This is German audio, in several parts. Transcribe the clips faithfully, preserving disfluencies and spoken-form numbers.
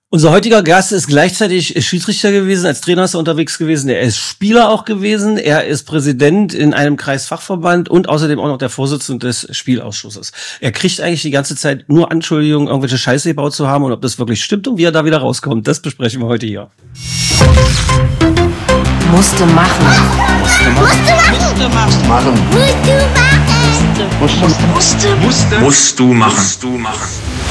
Unser heutiger Gast ist gleichzeitig Schiedsrichter gewesen, als Trainer ist er unterwegs gewesen, er ist Spieler auch gewesen, er ist Präsident in einem Kreisfachverband und außerdem auch noch der Vorsitzende des Spielausschusses. Er kriegt eigentlich die ganze Zeit nur Anschuldigungen, irgendwelche Scheiße gebaut zu haben und ob das wirklich stimmt und wie er da wieder rauskommt, das besprechen wir heute hier. Musste machen. Musste machen. Musste machen. Musste machen. Musste. Musste. Musst du machen. Musst du machen.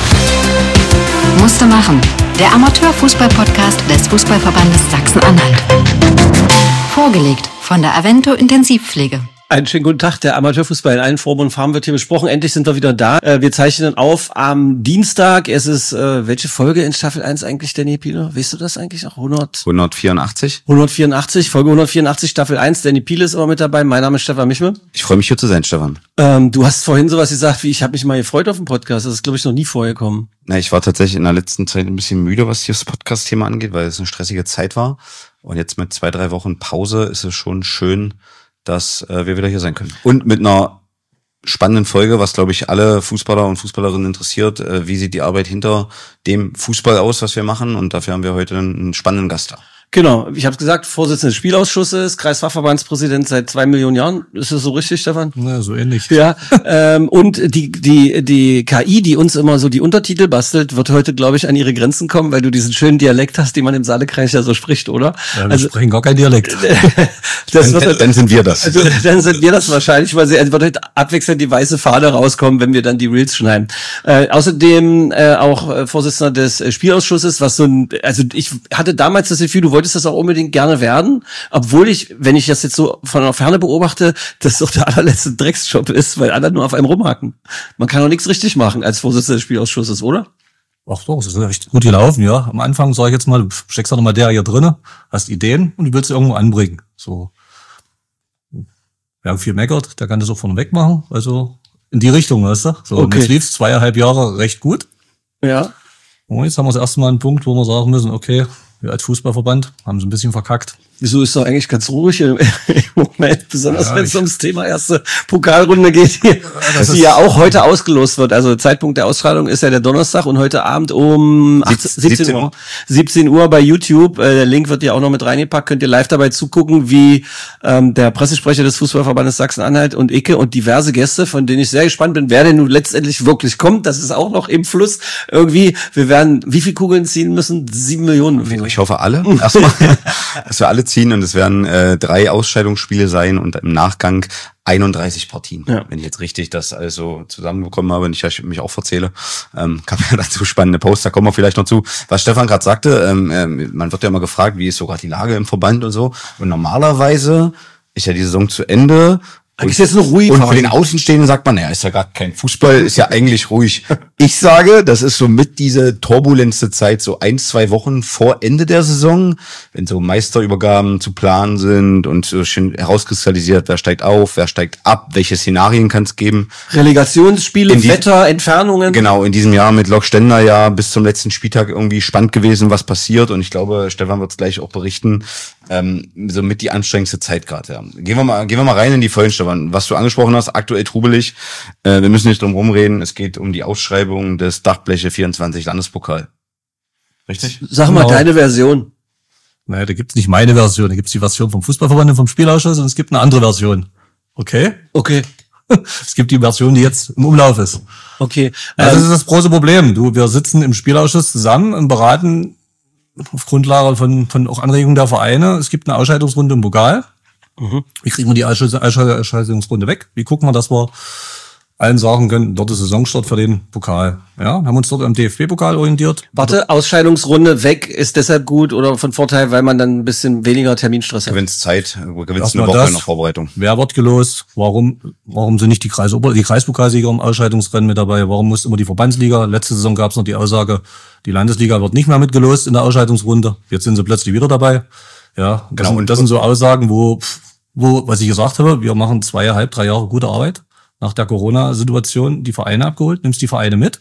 Musste machen. Der Amateurfußball-Podcast des Fußballverbandes Sachsen-Anhalt. Vorgelegt von der Avento Intensivpflege. Einen schönen guten Tag, der Amateurfußball in allen Formen und Farben wird hier besprochen. Endlich sind wir wieder da. Wir zeichnen auf am Dienstag. Es ist, äh, welche Folge in Staffel eins eigentlich, Danny Piele? Weißt du das eigentlich noch? hundert? hundertvierundachtzig. hundertvierundachtzig, Folge hundertvierundachtzig, Staffel eins. Danny Piele ist immer mit dabei. Mein Name ist Stefan Michme. Ich freue mich, hier zu sein, Stefan. Ähm, du hast vorhin sowas gesagt, wie ich habe mich mal gefreut auf den Podcast. Das ist, glaube ich, noch nie vorgekommen. Na, ich war tatsächlich in der letzten Zeit ein bisschen müde, was hier das Podcast-Thema angeht, weil es eine stressige Zeit war. Und jetzt mit zwei, drei Wochen Pause ist es schon schön, dass äh, wir wieder hier sein können. Und mit einer spannenden Folge, was, glaube ich, alle Fußballer und Fußballerinnen interessiert. Äh, wie sieht die Arbeit hinter dem Fußball aus, was wir machen? Und dafür haben wir heute einen spannenden Gast da. Genau, ich habe es gesagt, Vorsitzender des Spielausschusses, Kreisfachverbandspräsident seit zwei Millionen Jahren. Ist das so richtig, Stefan? Ja, so ähnlich. Ja, ähm, und die die die K I, die uns immer so die Untertitel bastelt, wird heute, glaube ich, an ihre Grenzen kommen, weil du diesen schönen Dialekt hast, den man im Saalekreis ja so spricht, oder? Ja, wir also, sprechen gar kein Dialekt. das dann, wird, dann sind wir das. Also, dann sind wir das wahrscheinlich, weil sie also wird heute abwechselnd die weiße Fahne rauskommen, wenn wir dann die Reels schneiden. Äh, außerdem äh, auch äh, Vorsitzender des äh, Spielausschusses, was so ein, also ich hatte damals das Gefühl, du wolltest das auch unbedingt gerne werden, obwohl ich, wenn ich das jetzt so von der Ferne beobachte, das doch der allerletzte Drecksjob ist, weil alle nur auf einem rumhaken. Man kann doch nichts richtig machen als Vorsitzender des Spielausschusses, oder? Ach doch, es ist echt gut gelaufen, ja. Am Anfang sage ich jetzt mal, du steckst doch nochmal der hier drinne, hast Ideen und die willst du irgendwo anbringen. So. Wir haben viel meckert, der kann das auch von weg machen, also in die Richtung, weißt du. So, okay. Und jetzt lief's zweieinhalb Jahre recht gut. Ja. Und jetzt haben wir das erste Mal einen Punkt, wo wir sagen müssen, okay, wir als Fußballverband haben es ein bisschen verkackt. Wieso ist doch eigentlich ganz ruhig im Moment, besonders ja, wenn es ums Thema erste Pokalrunde geht, hier, das die ja auch heute ausgelost wird. Also Zeitpunkt der Ausstrahlung ist ja der Donnerstag und heute Abend um siebzehn Uhr. siebzehn Uhr bei YouTube. Der Link wird ja auch noch mit reingepackt. Könnt ihr live dabei zugucken, wie ähm, der Pressesprecher des Fußballverbandes Sachsen-Anhalt und Icke und diverse Gäste, von denen ich sehr gespannt bin, wer denn nun letztendlich wirklich kommt. Das ist auch noch im Fluss irgendwie. Wir werden wie viel Kugeln ziehen müssen? Sieben Millionen. Ich hoffe alle. Erstmal, dass wir alle ziehen und es werden äh, drei Ausscheidungsspiele sein und im Nachgang einunddreißig Partien. Ja. Wenn ich jetzt richtig das also zusammenbekommen habe, nicht, dass ich mich auch verzähle, ähm, kann man dazu spannende Posts, da kommen wir vielleicht noch zu. Was Stefan gerade sagte, ähm, äh, man wird ja immer gefragt, wie ist so gerade die Lage im Verband und so. Und normalerweise ist ja die Saison zu Ende. Und, ist jetzt noch ruhig. Und für den Außenstehenden sagt man, naja, ist ja gar kein Fußball, ist ja eigentlich ruhig. Ich sage, das ist so mit diese turbulentste Zeit, so ein, zwei Wochen vor Ende der Saison, wenn so Meisterübergaben zu planen sind und so schön herauskristallisiert, wer steigt auf, wer steigt ab, welche Szenarien kann es geben. Relegationsspiele, die, Wetter, Entfernungen. Genau, in diesem Jahr mit Lok Stender ja bis zum letzten Spieltag irgendwie spannend gewesen, was passiert. Und ich glaube, Stefan wird es gleich auch berichten, ähm, so mit die anstrengendste Zeit gerade. Ja. Gehen wir mal, gehen wir mal rein in die Vollen, Stefan. Was du angesprochen hast, aktuell trubelig. Äh, wir müssen nicht drum rumreden. Es geht um die Ausschreibung des Dachbleche vierundzwanzig Landespokal. Richtig? Sag mal genau. Deine Version. Naja, da gibt's nicht meine Version. Da gibt's die Version vom Fußballverband und vom Spielausschuss und es gibt eine andere Version. Okay? Okay. Es gibt die Version, die jetzt im Umlauf ist. Okay. Also ähm, das ist das große Problem. Du, wir sitzen im Spielausschuss zusammen und beraten auf Grundlage von, von auch Anregungen der Vereine. Es gibt eine Ausscheidungsrunde im Pokal. Mhm. Wie kriegen wir die Ausscheidungsrunde weg? Wie gucken wir, dass wir allen sagen können, dort ist Saisonstart für den Pokal. Ja, haben uns dort am D F B-Pokal orientiert. Warte, Ausscheidungsrunde weg ist deshalb gut oder von Vorteil, weil man dann ein bisschen weniger Terminstress hat. Gewinnst Zeit, gewinnst eine Woche in der Vorbereitung. Wer wird gelost? Warum, warum sind nicht die Kreis, die Kreispokalsieger im Ausscheidungsrennen mit dabei? Warum muss immer die Verbandsliga? Letzte Saison gab es noch die Aussage, die Landesliga wird nicht mehr mitgelost in der Ausscheidungsrunde. Jetzt sind sie plötzlich wieder dabei. Ja, das, genau. sind, und das sind so Aussagen, wo, wo, was ich gesagt habe, wir machen zweieinhalb, drei Jahre gute Arbeit. Nach der Corona-Situation die Vereine abgeholt, nimmst die Vereine mit.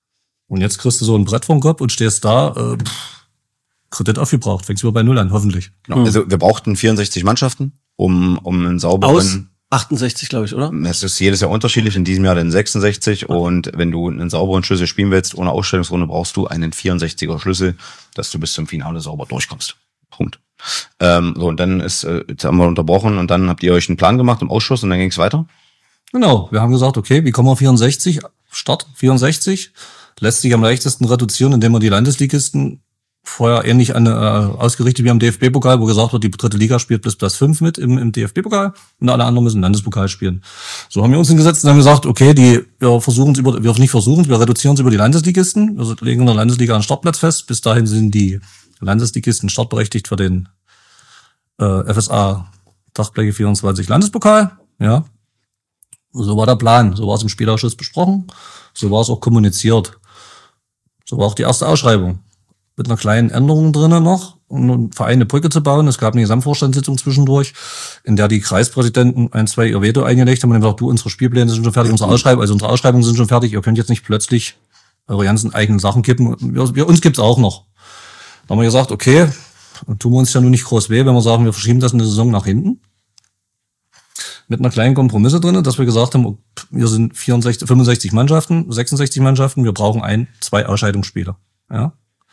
Und jetzt kriegst du so ein Brett vom Kopf und stehst da, äh, pff, Kredit aufgebraucht. Fängst du bei Null an, hoffentlich. Genau. Also wir brauchten vierundsechzig Mannschaften, um, um einen sauberen... Aus? achtundsechzig, glaube ich, oder? Es ist jedes Jahr unterschiedlich, in diesem Jahr dann sechsundsechzig und wenn du einen sauberen Schlüssel spielen willst, ohne Ausstellungsrunde, brauchst du einen vierundsechziger Schlüssel, dass du bis zum Finale sauber durchkommst. Punkt. Ähm, so, und dann ist, äh, jetzt haben wir unterbrochen und dann habt ihr euch einen Plan gemacht im Ausschuss und dann ging es weiter? Genau, wir haben gesagt, okay, wie kommen wir auf vierundsechzig? Start vierundsechzig. Lässt sich am leichtesten reduzieren, indem wir die Landesligisten vorher ähnlich an, äh, ausgerichtet wie am D F B-Pokal, wo gesagt wird, die dritte Liga spielt bis Platz fünf mit im, im D F B-Pokal und alle anderen müssen Landespokal spielen. So haben wir uns hingesetzt und haben gesagt, okay, die, wir versuchen es über, wir nicht versuchen wir reduzieren es über die Landesligisten. Wir legen in der Landesliga einen Startplatz fest. Bis dahin sind die Landesligisten startberechtigt für den äh, F S A Dachblecke vierundzwanzig Landespokal. Ja, so war der Plan. So war es im Spielausschuss besprochen. So war es auch kommuniziert. So war auch die erste Ausschreibung. Mit einer kleinen Änderung drinnen noch, um einen Verein eine Brücke zu bauen. Es gab eine Gesamtvorstandssitzung zwischendurch, in der die Kreispräsidenten ein, zwei ihr Veto eingelegt haben und haben gesagt, du, unsere Spielpläne sind schon fertig, unsere Ausschreibung, also unsere Ausschreibungen sind schon fertig, ihr könnt jetzt nicht plötzlich eure ganzen eigenen Sachen kippen. Wir, wir, uns gibt's auch noch. Da haben wir gesagt, okay, dann tun wir uns ja nun nicht groß weh, wenn wir sagen, wir verschieben das in der Saison nach hinten. Mit einer kleinen Kompromisse drin, dass wir gesagt haben, wir sind vierundsechzig, fünfundsechzig Mannschaften, sechsundsechzig Mannschaften, wir brauchen ein, zwei Ausscheidungsspieler. Ja.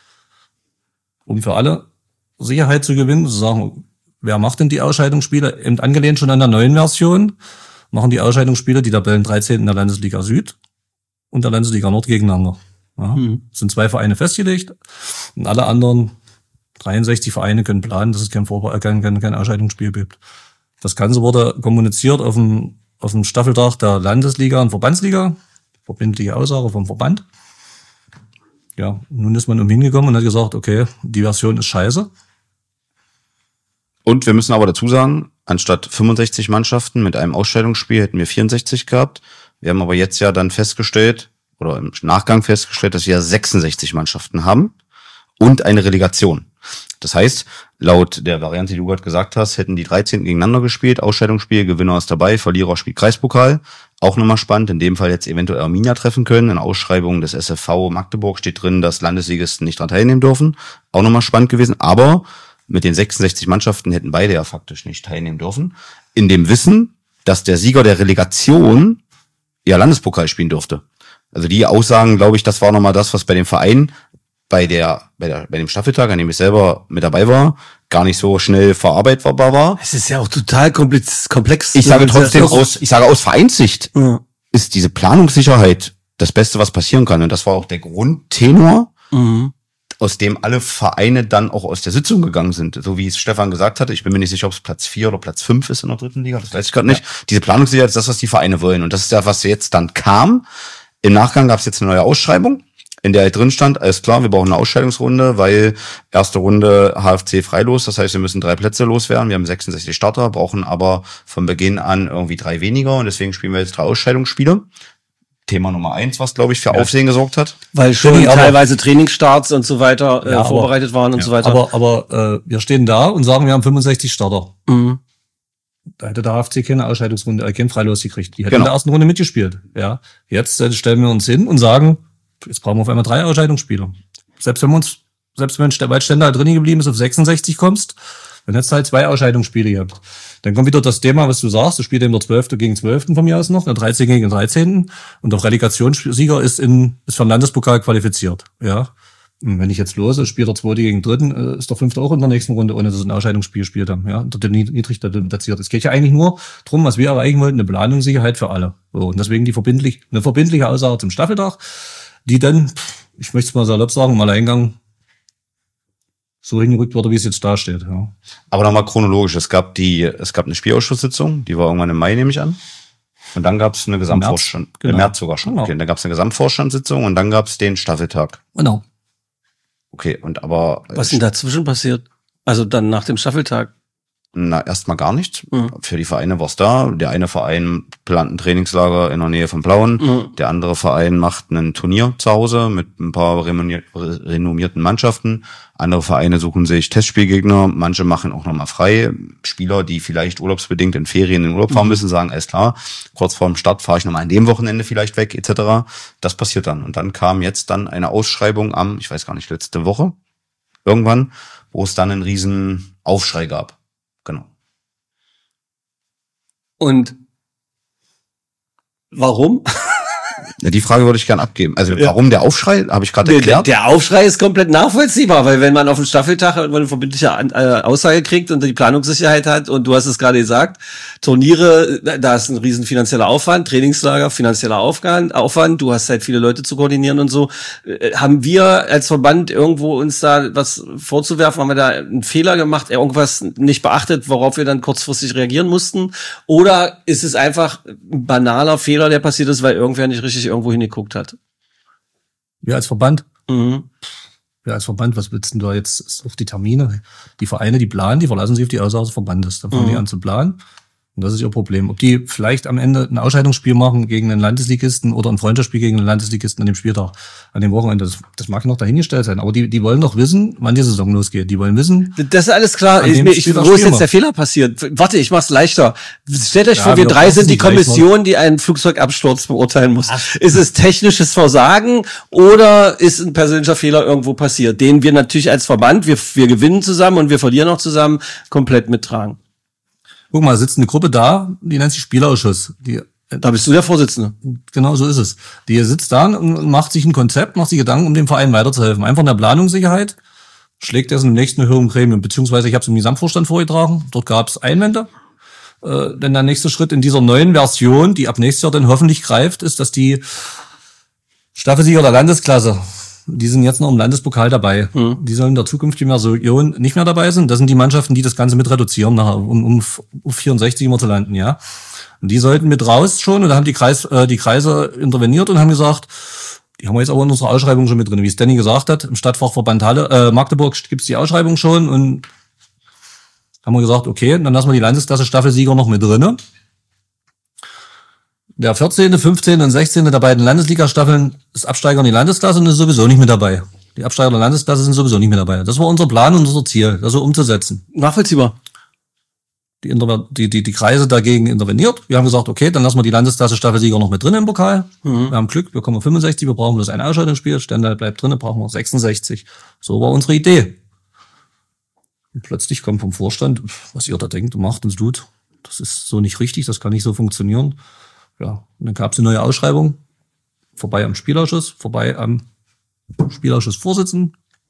Um für alle Sicherheit zu gewinnen, zu sagen, wer macht denn die Ausscheidungsspiele? Eben angelehnt schon an der neuen Version, machen die Ausscheidungsspiele die Tabellen dreizehn in der Landesliga Süd und der Landesliga Nord gegeneinander. Ja, mhm. Es sind zwei Vereine festgelegt und alle anderen dreiundsechzig Vereine können planen, dass es kein, Vor- kein, kein, kein Ausscheidungsspiel gibt. Das Ganze wurde kommuniziert auf dem, auf dem Staffeltag der Landesliga und Verbandsliga, verbindliche Aussage vom Verband. Ja, nun ist man umhin gekommen und hat gesagt, okay, die Version ist scheiße. Und wir müssen aber dazu sagen, anstatt fünfundsechzig Mannschaften mit einem Ausscheidungsspiel hätten wir vierundsechzig gehabt. Wir haben aber jetzt ja dann festgestellt, oder im Nachgang festgestellt, dass wir sechsundsechzig Mannschaften haben und eine Relegation. Das heißt, laut der Variante, die du gerade gesagt hast, hätten die dreizehn gegeneinander gespielt, Ausscheidungsspiel, Gewinner ist dabei, Verlierer spielt Kreispokal. Auch nochmal spannend, in dem Fall jetzt eventuell Arminia treffen können. In Ausschreibungen des S F V Magdeburg steht drin, dass Landesligisten nicht daran teilnehmen dürfen. Auch nochmal spannend gewesen, aber mit den sechsundsechzig Mannschaften hätten beide ja faktisch nicht teilnehmen dürfen. In dem Wissen, dass der Sieger der Relegation ja Landespokal spielen durfte. Also die Aussagen, glaube ich, das war nochmal das, was bei dem Verein bei der, bei der, bei dem Staffeltag, an dem ich selber mit dabei war, gar nicht so schnell verarbeitbar war. Es ist ja auch total komplex. komplex. Ich sage trotzdem aus, ich sage aus Vereinssicht, ja, ist diese Planungssicherheit das Beste, was passieren kann. Und das war auch der Grundtenor, mhm, aus dem alle Vereine dann auch aus der Sitzung gegangen sind. So wie es Stefan gesagt hatte, ich bin mir nicht sicher, ob es Platz vier oder Platz fünf ist in der dritten Liga, das weiß ich gerade nicht. Ja. Diese Planungssicherheit ist das, was die Vereine wollen. Und das ist ja, was jetzt dann kam. Im Nachgang gab es jetzt eine neue Ausschreibung, in der halt drin stand, alles klar, wir brauchen eine Ausscheidungsrunde, weil erste Runde H F C freilos, das heißt, wir müssen drei Plätze loswerden, wir haben sechsundsechzig Starter, brauchen aber von Beginn an irgendwie drei weniger und deswegen spielen wir jetzt drei Ausscheidungsspiele. Thema Nummer eins, was, glaube ich, für ja. Aufsehen gesorgt hat. Weil schon ja, teilweise Trainingsstarts und so weiter äh, ja, vorbereitet waren und ja, so weiter. Aber, aber äh, wir stehen da und sagen, wir haben fünfundsechzig Starter. Mhm. Da hätte der H F C keine Ausscheidungsrunde, äh, kein Freilos gekriegt. Die hätten genau. in der ersten Runde mitgespielt. Ja, jetzt äh, stellen wir uns hin und sagen, jetzt brauchen wir auf einmal drei Ausscheidungsspieler. Selbst wenn wir uns, selbst wenn der Waldständer drin geblieben ist, auf sechsundsechzig kommst, dann hättest du halt zwei Ausscheidungsspiele gehabt. Dann kommt wieder das Thema, was du sagst, du spielst eben der Zwölfte gegen Zwölften von mir aus noch, der Dreizehnte gegen den Dreizehnten und der Relegationssieger ist in, ist für den Landespokal qualifiziert. Ja. Und wenn ich jetzt lose, spielt der Zweite gegen den Dritten, ist der Fünfte auch in der nächsten Runde, ohne dass sie ein Ausscheidungsspiel gespielt haben. Ja, der niedrig platziert. Es geht ja eigentlich nur drum, was wir erreichen wollten, eine Planungssicherheit für alle. So, und deswegen die verbindlich, eine verbindliche Aussage zum Staffeltag, die dann, ich möchte es mal salopp sagen, im Alleingang so hingerückt wurde, wie es jetzt da steht. Ja. Aber nochmal chronologisch, es gab die, es gab eine Spielausschusssitzung, die war irgendwann im Mai, nehme ich an. Und dann gab es eine Gesamtvorstand, im März, genau. im März sogar schon. Genau. Okay, dann gab es eine Gesamtvorstandssitzung und dann gab es den Staffeltag. Genau. Okay, und aber... Was ist denn dazwischen passiert? Also dann nach dem Staffeltag? Na, erstmal gar nichts. Mhm. Für die Vereine war's da. Der eine Verein plant ein Trainingslager in der Nähe von Plauen. Mhm. Der andere Verein macht ein Turnier zu Hause mit ein paar renommierten Mannschaften. Andere Vereine suchen sich Testspielgegner. Manche machen auch nochmal frei. Spieler, die vielleicht urlaubsbedingt in Ferien in den Urlaub fahren mhm. müssen, sagen, alles klar, kurz vorm Start fahre ich nochmal an dem Wochenende vielleicht weg, et cetera. Das passiert dann. Und dann kam jetzt dann eine Ausschreibung am, ich weiß gar nicht, letzte Woche, irgendwann, wo es dann einen riesen Aufschrei gab. Genau. Und Warum? Ja, die Frage würde ich gern abgeben. Also ja. Warum der Aufschrei, habe ich gerade erklärt. Der, der Aufschrei ist komplett nachvollziehbar, weil wenn man auf dem Staffeltag eine verbindliche äh, Aussage kriegt und die Planungssicherheit hat und du hast es gerade gesagt, Turniere, da ist ein riesen finanzieller Aufwand, Trainingslager, finanzieller Aufwand, Aufwand, du hast halt viele Leute zu koordinieren und so. Äh, haben wir als Verband irgendwo uns da was vorzuwerfen? Haben wir da einen Fehler gemacht, irgendwas nicht beachtet, worauf wir dann kurzfristig reagieren mussten? Oder ist es einfach ein banaler Fehler, der passiert ist, weil irgendwer nicht richtig irgendwo hingeguckt hat? Wir als Verband? Mhm. Wir als Verband, was willst du da jetzt auf die Termine? Die Vereine, die planen, die verlassen sich auf die Aussage des Verbandes. Dann fangen mhm. die an zu planen. Und das ist ihr Problem. Ob die vielleicht am Ende ein Ausscheidungsspiel machen gegen einen Landesligisten oder ein Freundschaftsspiel gegen einen Landesligisten an dem Spieltag, an dem Wochenende, das, das mag noch dahingestellt sein. Aber die, die wollen doch wissen, wann die Saison losgeht. Die wollen wissen. Das ist alles klar. Ich, ich, wo ist jetzt der Fehler passiert? Warte, ich mach's leichter. Stellt euch ja, vor, wir drei sind die Kommission, die einen Flugzeugabsturz beurteilen muss. Ach. Ist es technisches Versagen oder ist ein persönlicher Fehler irgendwo passiert, den wir natürlich als Verband, wir, wir gewinnen zusammen und wir verlieren auch zusammen, komplett mittragen? Guck mal, sitzt eine Gruppe da, die nennt sich Spielausschuss. Die, da bist du der Vorsitzende. Genau, so ist es. Die sitzt da und macht sich ein Konzept, macht sich Gedanken, um dem Verein weiterzuhelfen. Einfach in der Planungssicherheit schlägt er es im nächsten höheren Gremium. Beziehungsweise ich habe es im Gesamtvorstand vorgetragen. Dort gab es Einwände. Äh, denn der nächste Schritt in dieser neuen Version, die ab nächstes Jahr dann hoffentlich greift, ist, dass die Staffelsieger der Landesklasse, die sind jetzt noch im Landespokal dabei. Mhm. Die sollen in der zukünftigen Version nicht mehr dabei sein. Das sind die Mannschaften, die das Ganze mit reduzieren, nachher, um, um, um vierundsechzig immer zu landen, ja. Und die sollten mit raus schon, und da haben die Kreis, äh, die Kreise interveniert und haben gesagt, die haben wir jetzt aber in unserer Ausschreibung schon mit drin. Wie es Danny gesagt hat, im Stadtfachverband Halle, äh, Magdeburg gibt's die Ausschreibung schon, und haben wir gesagt, okay, dann lassen wir die Landesklasse Staffelsieger noch mit drinne. Der vierzehnte, fünfzehnte und sechzehnte der beiden Landesliga-Staffeln ist Absteiger in die Landesklasse und ist sowieso nicht mit dabei. Die Absteiger der Landesklasse sind sowieso nicht mit dabei. Das war unser Plan und unser Ziel, das so umzusetzen. Nachvollziehbar. Die, die, die, die Kreise dagegen interveniert. Wir haben gesagt, okay, dann lassen wir die Landesklasse Staffelsieger noch mit drin im Pokal. Mhm. Wir haben Glück, wir kommen auf fünfundsechzig, wir brauchen bloß ein Ausscheidungsspiel. Stendal bleibt drin, brauchen wir sechsundsechzig. So war unsere Idee. Und plötzlich kommt vom Vorstand, was ihr da denkt und macht und tut, das ist so nicht richtig, das kann nicht so funktionieren. Ja, und dann gab es eine neue Ausschreibung, vorbei am Spielausschuss, vorbei am Spielausschussvorsitzenden.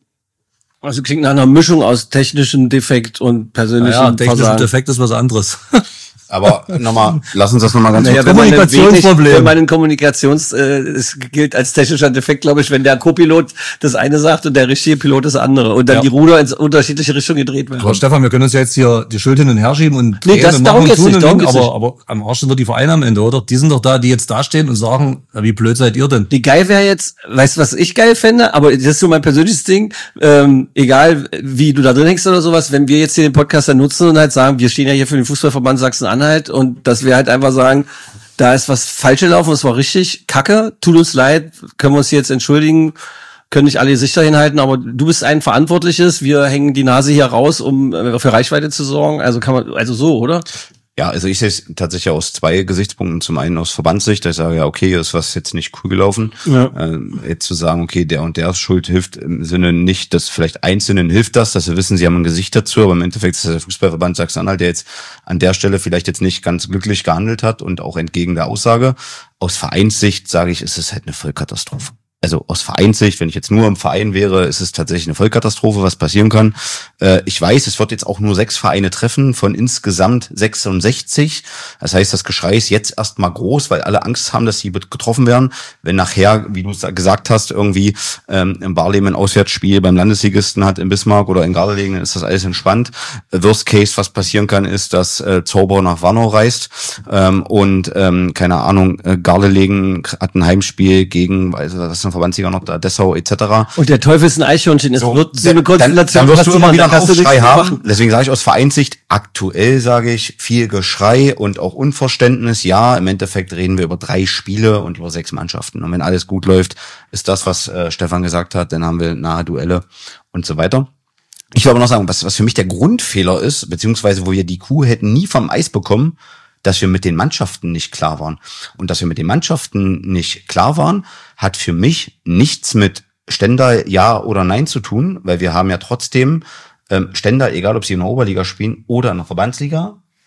Also klingt nach einer Mischung aus technischem Defekt und persönlichem Versagen. Ja, technischer Defekt ist was anderes. Aber nochmal, lass uns das nochmal ganz naja, kurz. Kommunikationsproblem. Wenn man ein Kommunikations, äh, es gilt als technischer Defekt, glaube ich, wenn der Co-Pilot das eine sagt und der richtige Pilot das andere und dann ja. die Ruder in unterschiedliche Richtungen gedreht werden. Aber Stefan, wir können uns ja jetzt hier die Schuld hin und her schieben und nee, das, und darum geht's nicht, darum geht's aber, nicht. aber am Arsch sind doch die Vereine am Ende, oder? Die sind doch da, die jetzt dastehen und sagen, wie blöd seid ihr denn? Die geil wäre jetzt, weißt du, was ich geil fände, aber das ist so mein persönliches Ding, ähm, egal wie du da drin hängst oder sowas, wenn wir jetzt hier den Podcast dann nutzen und halt sagen, wir stehen ja hier für den Fußballverband Sachsen-Anhalt und das dass wir halt einfach sagen, da ist was falsch gelaufen, das war richtig kacke, tut uns leid, können wir uns jetzt entschuldigen, können nicht alle Gesichter hinhalten, aber du bist ein Verantwortliches, wir hängen die Nase hier raus, um für Reichweite zu sorgen, also kann man, also so, oder? Ja, also ich sehe es tatsächlich aus zwei Gesichtspunkten. Zum einen aus Verbandssicht, da ich sage, ja, okay, ist was jetzt nicht cool gelaufen. Ja. Äh, jetzt zu sagen, okay, der und der ist schuld, hilft im Sinne nicht, dass vielleicht Einzelnen hilft das, dass sie wissen, sie haben ein Gesicht dazu, aber im Endeffekt ist das der Fußballverband Sachsen-Anhalt, der jetzt an der Stelle vielleicht jetzt nicht ganz glücklich gehandelt hat und auch entgegen der Aussage. Aus Vereinssicht sage ich, ist es halt eine Vollkatastrophe. Also aus Vereinssicht, wenn ich jetzt nur im Verein wäre, ist es tatsächlich eine Vollkatastrophe, was passieren kann. Äh, ich weiß, es wird jetzt auch nur sechs Vereine treffen von insgesamt sechsundsechzig. Das heißt, das Geschrei ist jetzt erstmal groß, weil alle Angst haben, dass sie getroffen werden. Wenn nachher, wie du es gesagt hast, irgendwie ähm, im Barleben ein Auswärtsspiel beim Landesligisten hat in Bismarck oder in Gardelegen, dann ist das alles entspannt. Worst Case, was passieren kann, ist, dass äh, Zauber nach Warnow reist ähm, und ähm, keine Ahnung, äh, Gardelegen hat ein Heimspiel gegen, also das ist ein Verbandsliga noch da, Dessau et cetera. Und der Teufel ist ein Eichhörnchen. Es so, wird so eine Konstellation, dann, dann wirst du immer wieder einen Aufschrei haben. Deswegen sage ich aus Vereinssicht, aktuell sage ich, viel Geschrei und auch Unverständnis. Ja, im Endeffekt reden wir über drei Spiele und über sechs Mannschaften. Und wenn alles gut läuft, ist das, was äh, Stefan gesagt hat, dann haben wir nahe Duelle und so weiter. Ich will aber noch sagen, was, was für mich der Grundfehler ist, beziehungsweise wo wir die Kuh hätten nie vom Eis bekommen, dass wir mit den Mannschaften nicht klar waren. Und dass wir mit den Mannschaften nicht klar waren, hat für mich nichts mit Stendal ja oder nein zu tun, weil wir haben ja trotzdem ähm, Stendal, egal ob sie in der Oberliga spielen oder in der Verbandsliga,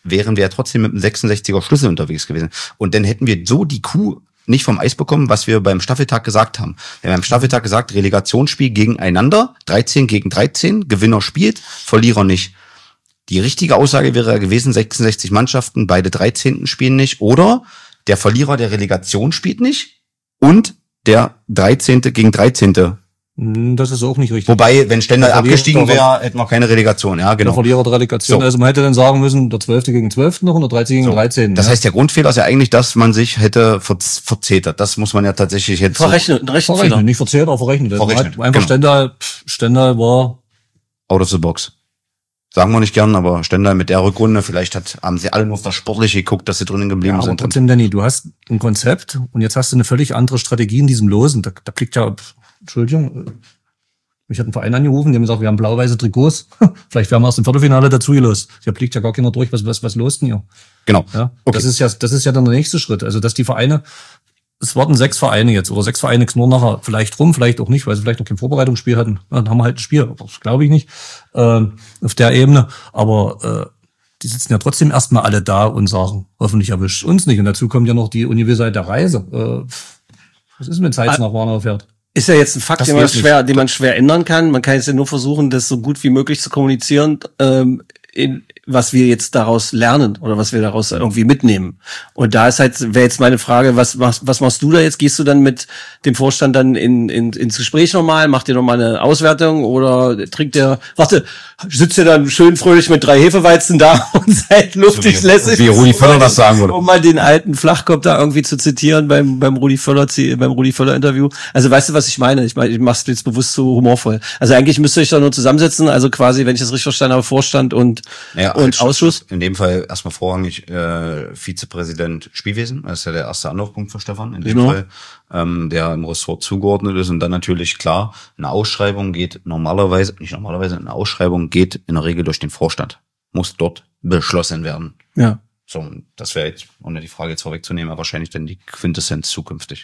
wären wir ja trotzdem mit einem sechsundsechziger Schlüssel unterwegs gewesen. Und dann hätten wir so die Kuh nicht vom Eis bekommen, was wir beim Staffeltag gesagt haben. Wir haben beim Staffeltag gesagt, Relegationsspiel gegeneinander, dreizehn gegen dreizehn, Gewinner spielt, Verlierer nicht. Die richtige Aussage wäre gewesen, sechsundsechzig Mannschaften, beide dreizehnten spielen nicht, oder der Verlierer der Relegation spielt nicht und der dreizehnte gegen dreizehnte. Das ist auch nicht richtig. Wobei, wenn Stendal abgestiegen wäre, hätten wir keine Relegation. Ja, genau. Der Verlierer der Relegation. So. Also man hätte dann sagen müssen, der zwölfte gegen zwölften noch und der dreizehnte gegen dreizehnten. Das ja. heißt, der Grundfehler ist ja eigentlich, dass man sich hätte verzetert. Das muss man ja tatsächlich jetzt verrechnen. So verrechnen, nicht verzehrt, aber verrechnet. verrechnet. Einfach genau. Stendal, Stendal war out of the box. Sagen wir nicht gern, aber Stendal mit der Rückrunde, vielleicht hat, haben sie alle nur auf das Sportliche geguckt, dass sie drinnen geblieben ja, aber sind. Trotzdem, Danny, du hast ein Konzept und jetzt hast du eine völlig andere Strategie in diesem Losen. Da, da blickt ja, Entschuldigung, mich hat ein Verein angerufen, die haben gesagt, wir haben blau-weiße Trikots. Vielleicht werden wir erst im Viertelfinale dazu gelost. Da blickt ja gar keiner durch, was, was, was los denn hier? Genau. Ja, okay. Das ist ja, das ist ja dann der nächste Schritt. Also, dass die Vereine, es warten sechs Vereine jetzt, oder sechs Vereine knurren nachher vielleicht rum, vielleicht auch nicht, weil sie vielleicht noch kein Vorbereitungsspiel hatten. Ja, dann haben wir halt ein Spiel. Das glaube ich nicht, äh, auf der Ebene. Aber, äh, die sitzen ja trotzdem erstmal alle da und sagen, hoffentlich erwischt uns nicht. Und dazu kommt ja noch die Ungewissheit der Reise. Äh, was ist, wenn Zeitz nach Warnow fährt? Ist ja jetzt ein Fakt, den man schwer, den man schwer ändern kann. Man kann jetzt ja nur versuchen, das so gut wie möglich zu kommunizieren, ähm, in, was wir jetzt daraus lernen oder was wir daraus irgendwie mitnehmen. Und da ist halt, wäre jetzt meine Frage, was, was, was machst du da jetzt? Gehst du dann mit dem Vorstand dann in, in, ins Gespräch nochmal? Macht ihr nochmal eine Auswertung oder trinkt der, warte, sitzt ihr dann schön fröhlich mit drei Hefeweizen da und seid luftig so wie, lässig? Wie Rudi Völler das sagen würde. Um mal den alten Flachkopf da irgendwie zu zitieren beim, beim Rudi Völler, beim Rudi Völler Interview. Also weißt du, was ich meine? Ich meine, ich mach's jetzt bewusst so humorvoll. Also eigentlich müsst ihr euch da nur zusammensetzen. Also quasi, wenn ich das richtig verstanden habe, Vorstand und, ja, und Ausschuss. In dem Fall erstmal vorrangig äh, Vizepräsident Spielwesen. Das ist ja der erste Anlaufpunkt für Stefan. In dem genau. Fall, ähm, der im Ressort zugeordnet ist. Und dann natürlich klar, eine Ausschreibung geht normalerweise, nicht normalerweise, eine Ausschreibung geht in der Regel durch den Vorstand. Muss dort beschlossen werden. Ja. So, das wäre jetzt, ohne die Frage jetzt vorwegzunehmen, aber wahrscheinlich dann die Quintessenz zukünftig.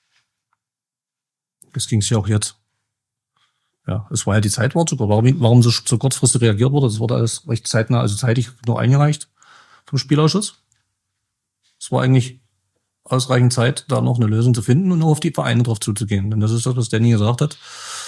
Das ging's ja auch jetzt. Ja, es war ja die Zeit, war sogar. Warum, warum so, so kurzfristig reagiert wurde, das wurde alles recht zeitnah, also zeitig nur eingereicht vom Spielausschuss. Es war eigentlich ausreichend Zeit, da noch eine Lösung zu finden und nur auf die Vereine drauf zuzugehen. Denn das ist das, was Danny gesagt hat.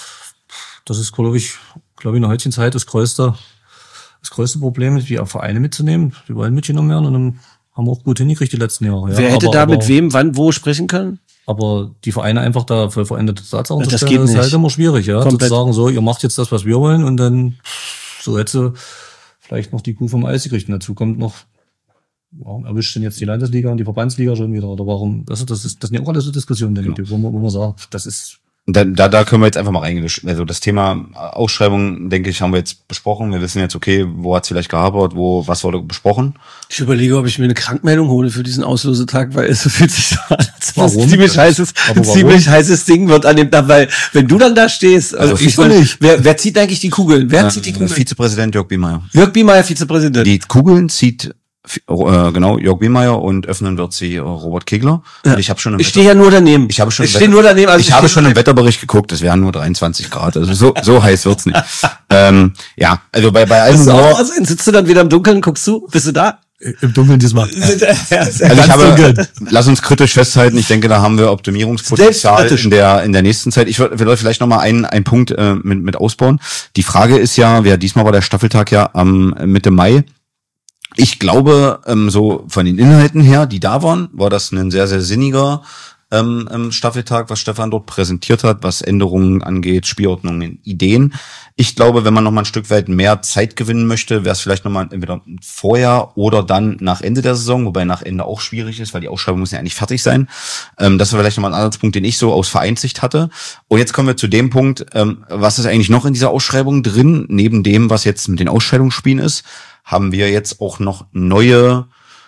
Das ist, glaube ich, glaube ich, in der heutigen Zeit das größte, das größte Problem, die Vereine mitzunehmen. Die wollen mitgenommen werden und dann haben wir auch gut hingekriegt die letzten Jahre. Ja. Wer hätte aber, da aber, mit wem, wann, wo sprechen können? Aber die Vereine einfach da für veränderte Tatsachen ja, zu stellen, ist halt immer schwierig, ja. Komplett. Zu sagen, so, ihr macht jetzt das, was wir wollen, und dann so hätte vielleicht noch die Kuh vom Eis gekriegt. Und dazu kommt noch, warum erwischt denn jetzt die Landesliga und die Verbandsliga schon wieder? Oder warum? Das, das, ist, das sind ja auch alles so Diskussionen, genau. wo, man, wo man sagt, das ist. Da, da, da können wir jetzt einfach mal reingehen. Also das Thema Ausschreibung, denke ich, haben wir jetzt besprochen. Wir wissen jetzt, okay, wo hat es vielleicht gehapert, wo, was wurde besprochen. Ich überlege, ob ich mir eine Krankmeldung hole für diesen Auslosetag, weil es fühlt sich so an, als was ein ziemlich heißes, ein ziemlich heißes Ding wird an dem Tag, weil wenn du dann da stehst, also, also ich will nicht. Wer, wer zieht eigentlich die Kugeln? Wer äh, zieht die Kugeln? Vizepräsident Jörg Biemeyer. Jörg Biemeyer, Vizepräsident. Die Kugeln zieht Äh, genau, Jörg Biemeyer, und öffnen wird sie äh, Robert Kegler. Ja. Und ich habe schon im Ich stehe ja nur daneben. Ich habe schon ich stehe nur daneben. Also ich, ich habe schon im Wetterbericht geguckt, es wären nur dreiundzwanzig Grad. Also so so heiß wird's nicht. ähm, ja, also bei bei allem Humor, also sitzt du dann wieder im Dunkeln, guckst du? Bist du da? Im Dunkeln diesmal. Ja, also ich habe, dunkel. Lass uns kritisch festhalten. Ich denke, da haben wir Optimierungspotenzial in der in der nächsten Zeit. Ich würde vielleicht noch mal einen einen Punkt äh, mit mit ausbauen. Die Frage ist ja, wer diesmal war der Staffeltag ja am Mitte Mai. Ich glaube, ähm, so von den Inhalten her, die da waren, war das ein sehr, sehr sinniger ähm, Staffeltag, was Stefan dort präsentiert hat, was Änderungen angeht, Spielordnungen, Ideen. Ich glaube, wenn man noch mal ein Stück weit mehr Zeit gewinnen möchte, wäre es vielleicht noch mal entweder vorher oder dann nach Ende der Saison, wobei nach Ende auch schwierig ist, weil die Ausschreibung muss ja eigentlich fertig sein. Ähm, das war vielleicht noch mal ein Ansatzpunkt, den ich so aus Vereinssicht hatte. Und jetzt kommen wir zu dem Punkt, ähm, was ist eigentlich noch in dieser Ausschreibung drin, neben dem, was jetzt mit den Ausscheidungsspielen ist, haben wir jetzt auch noch neue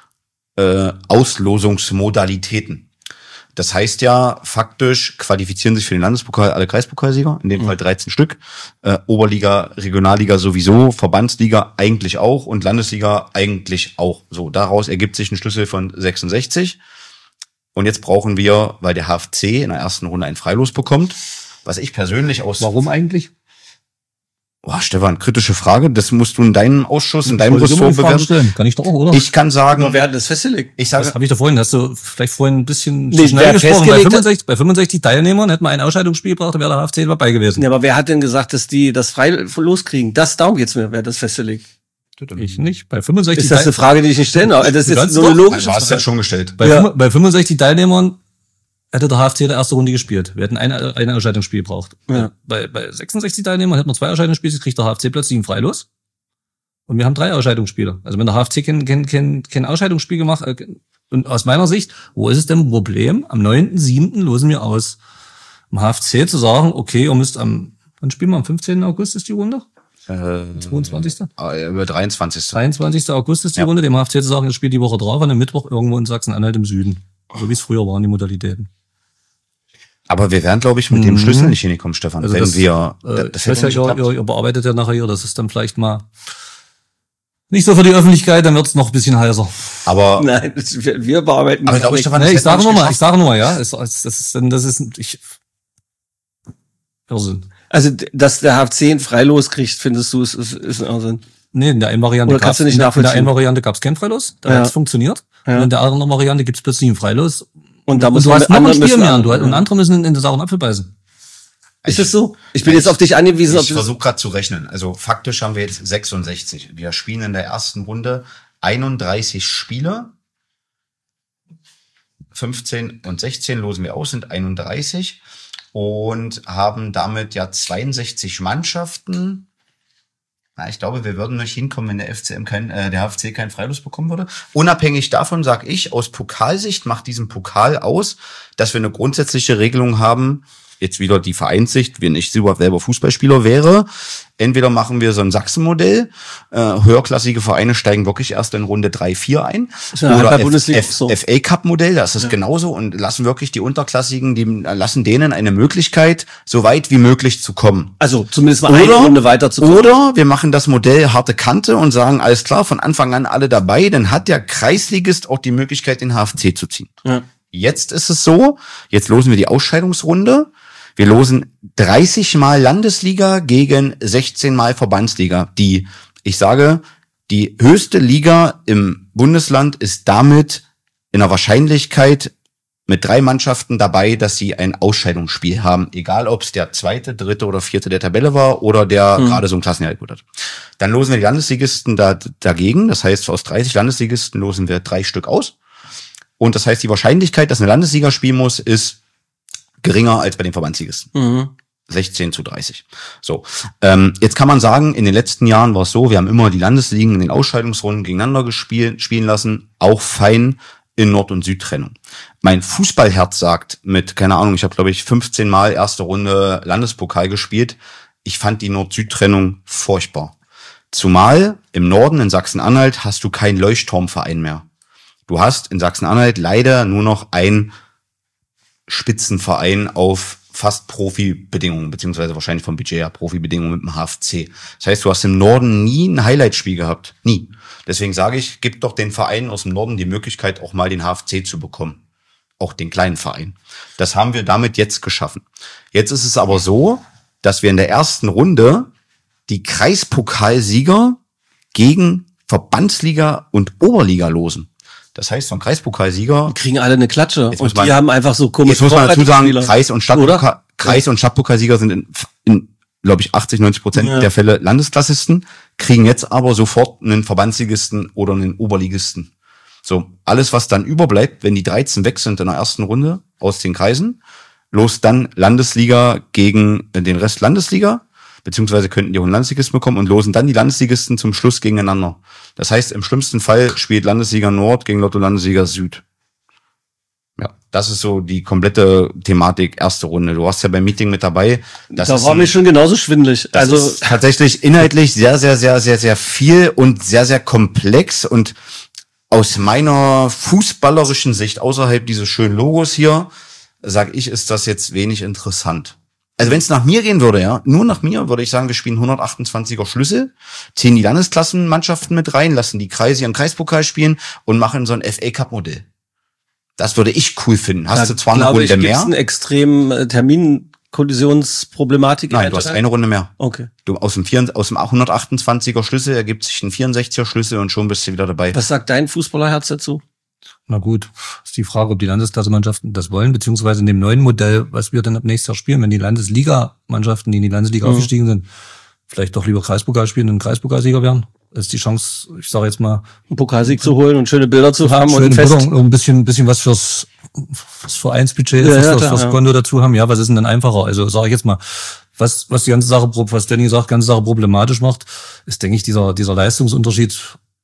äh, Auslosungsmodalitäten. Das heißt ja, faktisch qualifizieren sich für den Landespokal alle Kreispokalsieger, in dem mhm. Fall dreizehn Stück. Äh, Oberliga, Regionalliga sowieso, Verbandsliga eigentlich auch und Landesliga eigentlich auch. So, daraus ergibt sich ein Schlüssel von sechsundsechzig. Und jetzt brauchen wir, weil der H F C in der ersten Runde ein Freilos bekommt, was ich persönlich aus... Warum eigentlich? Oh, Stefan, kritische Frage. Das musst du in deinem Ausschuss, in deinem Ressort bewerten. Kann ich doch auch, oder? Ich kann sagen. Aber wer hat das festgelegt? Ich sage, das habe ich da vorhin. Hast du vielleicht vorhin ein bisschen nee, schnell gesprochen? Bei fünfundsechzig, hat, bei fünfundsechzig Teilnehmern hätten wir ein Ausscheidungsspiel gebracht, da wäre der H F C dabei gewesen. Ja, aber wer hat denn gesagt, dass die das frei loskriegen? Das darum geht's mir. Wer hat das festgelegt? Ich nicht. Bei fünfundsechzig. Ist das eine Frage, die ich nicht stellen darf? Das ist jetzt nur eine logische Frage. Du hast ja schon gestellt. Bei, ja. bei fünfundsechzig Teilnehmern hätte der H F C der erste Runde gespielt. Wir hätten ein, ein Ausscheidungsspiel gebraucht. Ja. Bei, bei sechsundsechzig Teilnehmern hätten wir zwei Ausscheidungsspiele, kriegt der H F C plötzlich ein Freilos. Und wir haben drei Ausscheidungsspiele. Also wenn der H F C kein, kein, kein, kein Ausscheidungsspiel gemacht, äh, und aus meiner Sicht, wo ist es denn ein Problem? Am neunten siebten losen wir aus. Im H F C zu sagen, okay, ihr müsst am, wann spielen wir? Am fünfzehnten August ist die Runde? Äh, zweiundzwanzigsten Über dreiundzwanzigsten dreiundzwanzigsten August ist die ja. Runde. Dem H F C zu sagen, ihr spielt die Woche drauf an einem Mittwoch irgendwo in Sachsen-Anhalt im Süden. So wie es früher waren, die Modalitäten. Aber wir wären, glaube ich, mit dem Schlüssel nicht hingekommen, Stefan. Also wenn das, wir, äh, das das heißt ja, ihr, ihr bearbeitet ja nachher hier, das ist dann vielleicht mal nicht so für die Öffentlichkeit, dann wird's noch ein bisschen heißer. Aber nein, das, wir, wir bearbeiten. Aber glaube ich, Stefan, nee, ich sage nur mal, ich sage nur mal, ja, es, das ist, das ist, ich, Irrsinn. Also, dass der H F C ein Freilos kriegt, findest du, ist, ist, ist ein Irrsinn. Nee, in der einen Variante Oder kannst du nicht in nachvollziehen? der einen Variante gab's kein Freilos, da Ja. hat's funktioniert. Ja. Und in der anderen Variante gibt's plötzlich ein Freilos. Und da Und muss du man hast noch ein andere Spiel müssen- mehr und, du, und andere müssen in der sauren Apfel beißen. Ist das so? Ich bin jetzt auf dich angewiesen. ob Ich du- versuche gerade zu rechnen. Also faktisch haben wir jetzt sechsundsechzig. Wir spielen in der ersten Runde einunddreißig Spiele. fünfzehn und sechzehn losen wir aus, sind einunddreißig. Und haben damit ja zweiundsechzig Mannschaften. Na, ich glaube, wir würden nicht hinkommen, wenn der F C M kein, äh, der H F C keinen Freilos bekommen würde. Unabhängig davon sage ich, aus Pokalsicht macht diesen Pokal aus, dass wir eine grundsätzliche Regelung haben. Jetzt wieder die Vereinssicht, wenn ich selber Fußballspieler wäre. Entweder machen wir so ein Sachsen-Modell, äh, höherklassige Vereine steigen wirklich erst in Runde drei, vier ein. Ja, Oder bei F- Bundesliga F- so. F A-Cup-Modell, das ist Ja. genauso und lassen wirklich die Unterklassigen, die lassen denen eine Möglichkeit, so weit wie möglich zu kommen. Also, zumindest mal eine Runde weiter zu kommen. Oder wir machen das Modell harte Kante und sagen, alles klar, von Anfang an alle dabei, dann hat der Kreisligist auch die Möglichkeit, den H F C zu ziehen. Ja. Jetzt ist es so, jetzt losen wir die Ausscheidungsrunde. Wir losen dreißig Mal Landesliga gegen sechzehn Mal Verbandsliga. Die, ich sage, die höchste Liga im Bundesland ist damit in der Wahrscheinlichkeit mit drei Mannschaften dabei, dass sie ein Ausscheidungsspiel haben. Egal, ob es der zweite, dritte oder vierte der Tabelle war oder der Mhm. gerade so ein Klassenerhalt hat. Dann losen wir die Landesligisten da, dagegen. Das heißt, aus dreißig Landesligisten losen wir drei Stück aus. Und das heißt, die Wahrscheinlichkeit, dass eine Landesliga spielen muss, ist geringer als bei den Verbandsligisten. Mhm. sechzehn zu dreißig. So, ähm, jetzt kann man sagen, in den letzten Jahren war es so, wir haben immer die Landesligen in den Ausscheidungsrunden gegeneinander gespielt, spielen lassen, auch fein in Nord- und Südtrennung. Mein Fußballherz sagt mit, keine Ahnung, ich habe glaube ich fünfzehn Mal erste Runde Landespokal gespielt. Ich fand die Nord-Süd-Trennung furchtbar. Zumal im Norden, in Sachsen-Anhalt, hast du keinen Leuchtturmverein mehr. Du hast in Sachsen-Anhalt leider nur noch ein Spitzenverein auf fast Profi-Bedingungen, beziehungsweise wahrscheinlich vom Budget her Profi-Bedingungen mit dem H F C. Das heißt, du hast im Norden nie ein Highlight-Spiel gehabt. Nie. Deswegen sage ich, gib doch den Vereinen aus dem Norden die Möglichkeit, auch mal den H F C zu bekommen. Auch den kleinen Verein. Das haben wir damit jetzt geschaffen. Jetzt ist es aber so, dass wir in der ersten Runde die Kreispokalsieger gegen Verbandsliga und Oberliga losen. Das heißt, so ein Kreispokalsieger Kriegen alle eine Klatsche. Jetzt Und muss man- die haben einfach so komische Jetzt muss man dazu sagen, Vorbereitungsspieler. Kreis- und Stadtpokal, Kreis- und Stadtpokalsieger sind in, in glaube ich, achtzig, neunzig Prozent Ja. der Fälle Landesklassisten, kriegen jetzt aber sofort einen Verbandsligisten oder einen Oberligisten. So, alles, was dann überbleibt, wenn die dreizehn weg sind in der ersten Runde aus den Kreisen, los dann Landesliga gegen den Rest Landesliga, beziehungsweise könnten die auch einen Landesligisten bekommen und losen dann die Landesligisten zum Schluss gegeneinander. Das heißt, im schlimmsten Fall spielt Landesliga Nord gegen Lotto Landesliga Süd. Ja, das ist so die komplette Thematik erste Runde. Du warst ja beim Meeting mit dabei. Das Da ist war ein- mir schon genauso schwindelig. das Also, ist tatsächlich inhaltlich sehr, sehr, sehr, sehr, sehr viel und sehr, sehr komplex und aus meiner fußballerischen Sicht außerhalb dieses schönen Logos hier, sag ich, ist das jetzt wenig interessant. Also wenn es nach mir gehen würde, ja, nur nach mir, würde ich sagen, wir spielen hundertachtundzwanziger Schlüssel, ziehen die Landesklassenmannschaften mit rein, lassen die Kreise ihren Kreispokal spielen und machen so ein F A-Cup-Modell. Das würde ich cool finden. Hast du zwar eine glaube Runde ich, gibt's mehr? einen extremen äh, Termin Kollisionsproblematik? Nein, du hast eine Runde mehr. Okay. Du aus dem, vier, aus dem hundertachtundzwanziger Schlüssel ergibt sich ein vierundsechziger Schlüssel und schon bist du wieder dabei. Was sagt dein Fußballerherz dazu? Na gut, ist die Frage, ob die Landesklassemannschaften das wollen, beziehungsweise in dem neuen Modell, was wir dann ab nächstes Jahr spielen, wenn die Landesligamannschaften, die in die Landesliga mhm. aufgestiegen sind, vielleicht doch lieber Kreispokal spielen und Kreispokalsieger werden. Das ist die Chance, ich sage jetzt mal, einen Pokalsieg zu holen und schöne Bilder zu haben und ein Fest. Bilder, ein bisschen, ein bisschen was fürs, fürs Vereinsbudget ist, ja, was, ja, was ja. Konto dazu haben. Ja, was ist denn dann einfacher? Also sage ich jetzt mal, was, was die ganze Sache, was Danny sagt, ganze Sache problematisch macht, ist, denke ich, dieser, dieser Leistungsunterschied.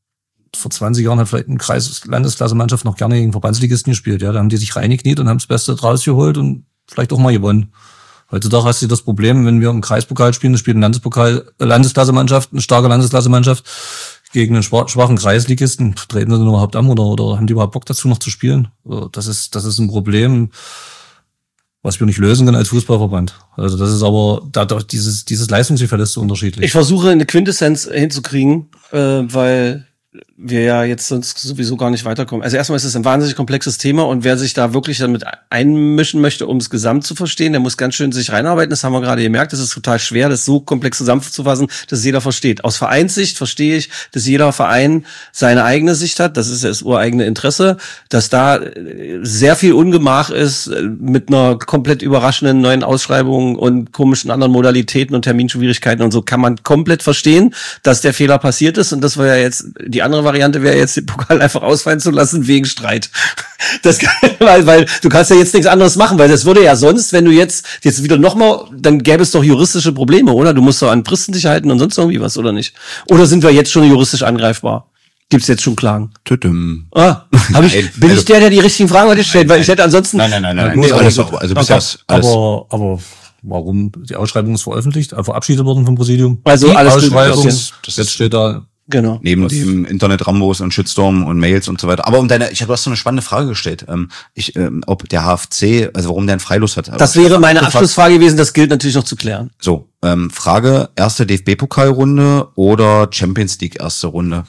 Vor zwanzig Jahren hat vielleicht eine Kreis-Landesklasse-Mannschaft noch gerne gegen Verbandsligisten gespielt. Ja, da haben die sich reingekniet und haben das Beste draus geholt und vielleicht auch mal gewonnen. Heutzutage hast du das Problem, wenn wir im Kreispokal spielen, das spielt eine Landespokal, Landesklasse-Mannschaft, eine starke Landesklasse-Mannschaft gegen einen schwachen Kreisligisten, treten sie überhaupt an oder, oder haben die überhaupt Bock dazu noch zu spielen? Das ist, das ist ein Problem, was wir nicht lösen können als Fußballverband. Also das ist aber, dadurch dieses, dieses Leistungsgefälle ist so unterschiedlich. Ich versuche eine Quintessenz hinzukriegen, äh, weil wir ja jetzt sonst sowieso gar nicht weiterkommen. Also erstmal ist es ein wahnsinnig komplexes Thema und wer sich da wirklich damit einmischen möchte, um es gesamt zu verstehen, der muss ganz schön sich reinarbeiten. Das haben wir gerade gemerkt. Das ist total schwer, das so komplex zusammenzufassen, dass es jeder versteht. Aus Vereinssicht verstehe ich, dass jeder Verein seine eigene Sicht hat. Das ist das ureigene Interesse, dass da sehr viel Ungemach ist mit einer komplett überraschenden neuen Ausschreibung und komischen anderen Modalitäten und Terminschwierigkeiten und so, kann man komplett verstehen, dass der Fehler passiert ist und das war ja jetzt die andere Variante wäre jetzt den Pokal einfach ausfallen zu lassen wegen Streit. Das kann, weil, weil du kannst ja jetzt nichts anderes machen, weil das würde ja sonst, wenn du jetzt jetzt wieder nochmal, dann gäbe es doch juristische Probleme, oder? Du musst doch an Fristen dich halten und sonst irgendwie was, oder nicht? Oder sind wir jetzt schon juristisch angreifbar? Gibt's jetzt schon Klagen? Tütüm. Ah, hab ich, bin ich der, der die richtigen Fragen heute stellt? Weil ich hätte ansonsten... Nein, nein, nein, nein. nein, Nee, alles, also, also bis jetzt alles. Aber, aber warum? Die Ausschreibung ist veröffentlicht, verabschiedet worden vom Präsidium. Also die alles Ausschreibung, das jetzt steht da... Genau. Neben Was? dem Internet-Rambos und Shitstorm und Mails und so weiter. Aber um deine, ich habe, du hast so eine spannende Frage gestellt, ähm, ich, ähm, ob der H F C, also warum der einen Freilos hat. Das wäre meine Abschlussfrage gewesen, das gilt natürlich noch zu klären. So, ähm, Frage, erste D F B-Pokalrunde oder Champions League erste Runde?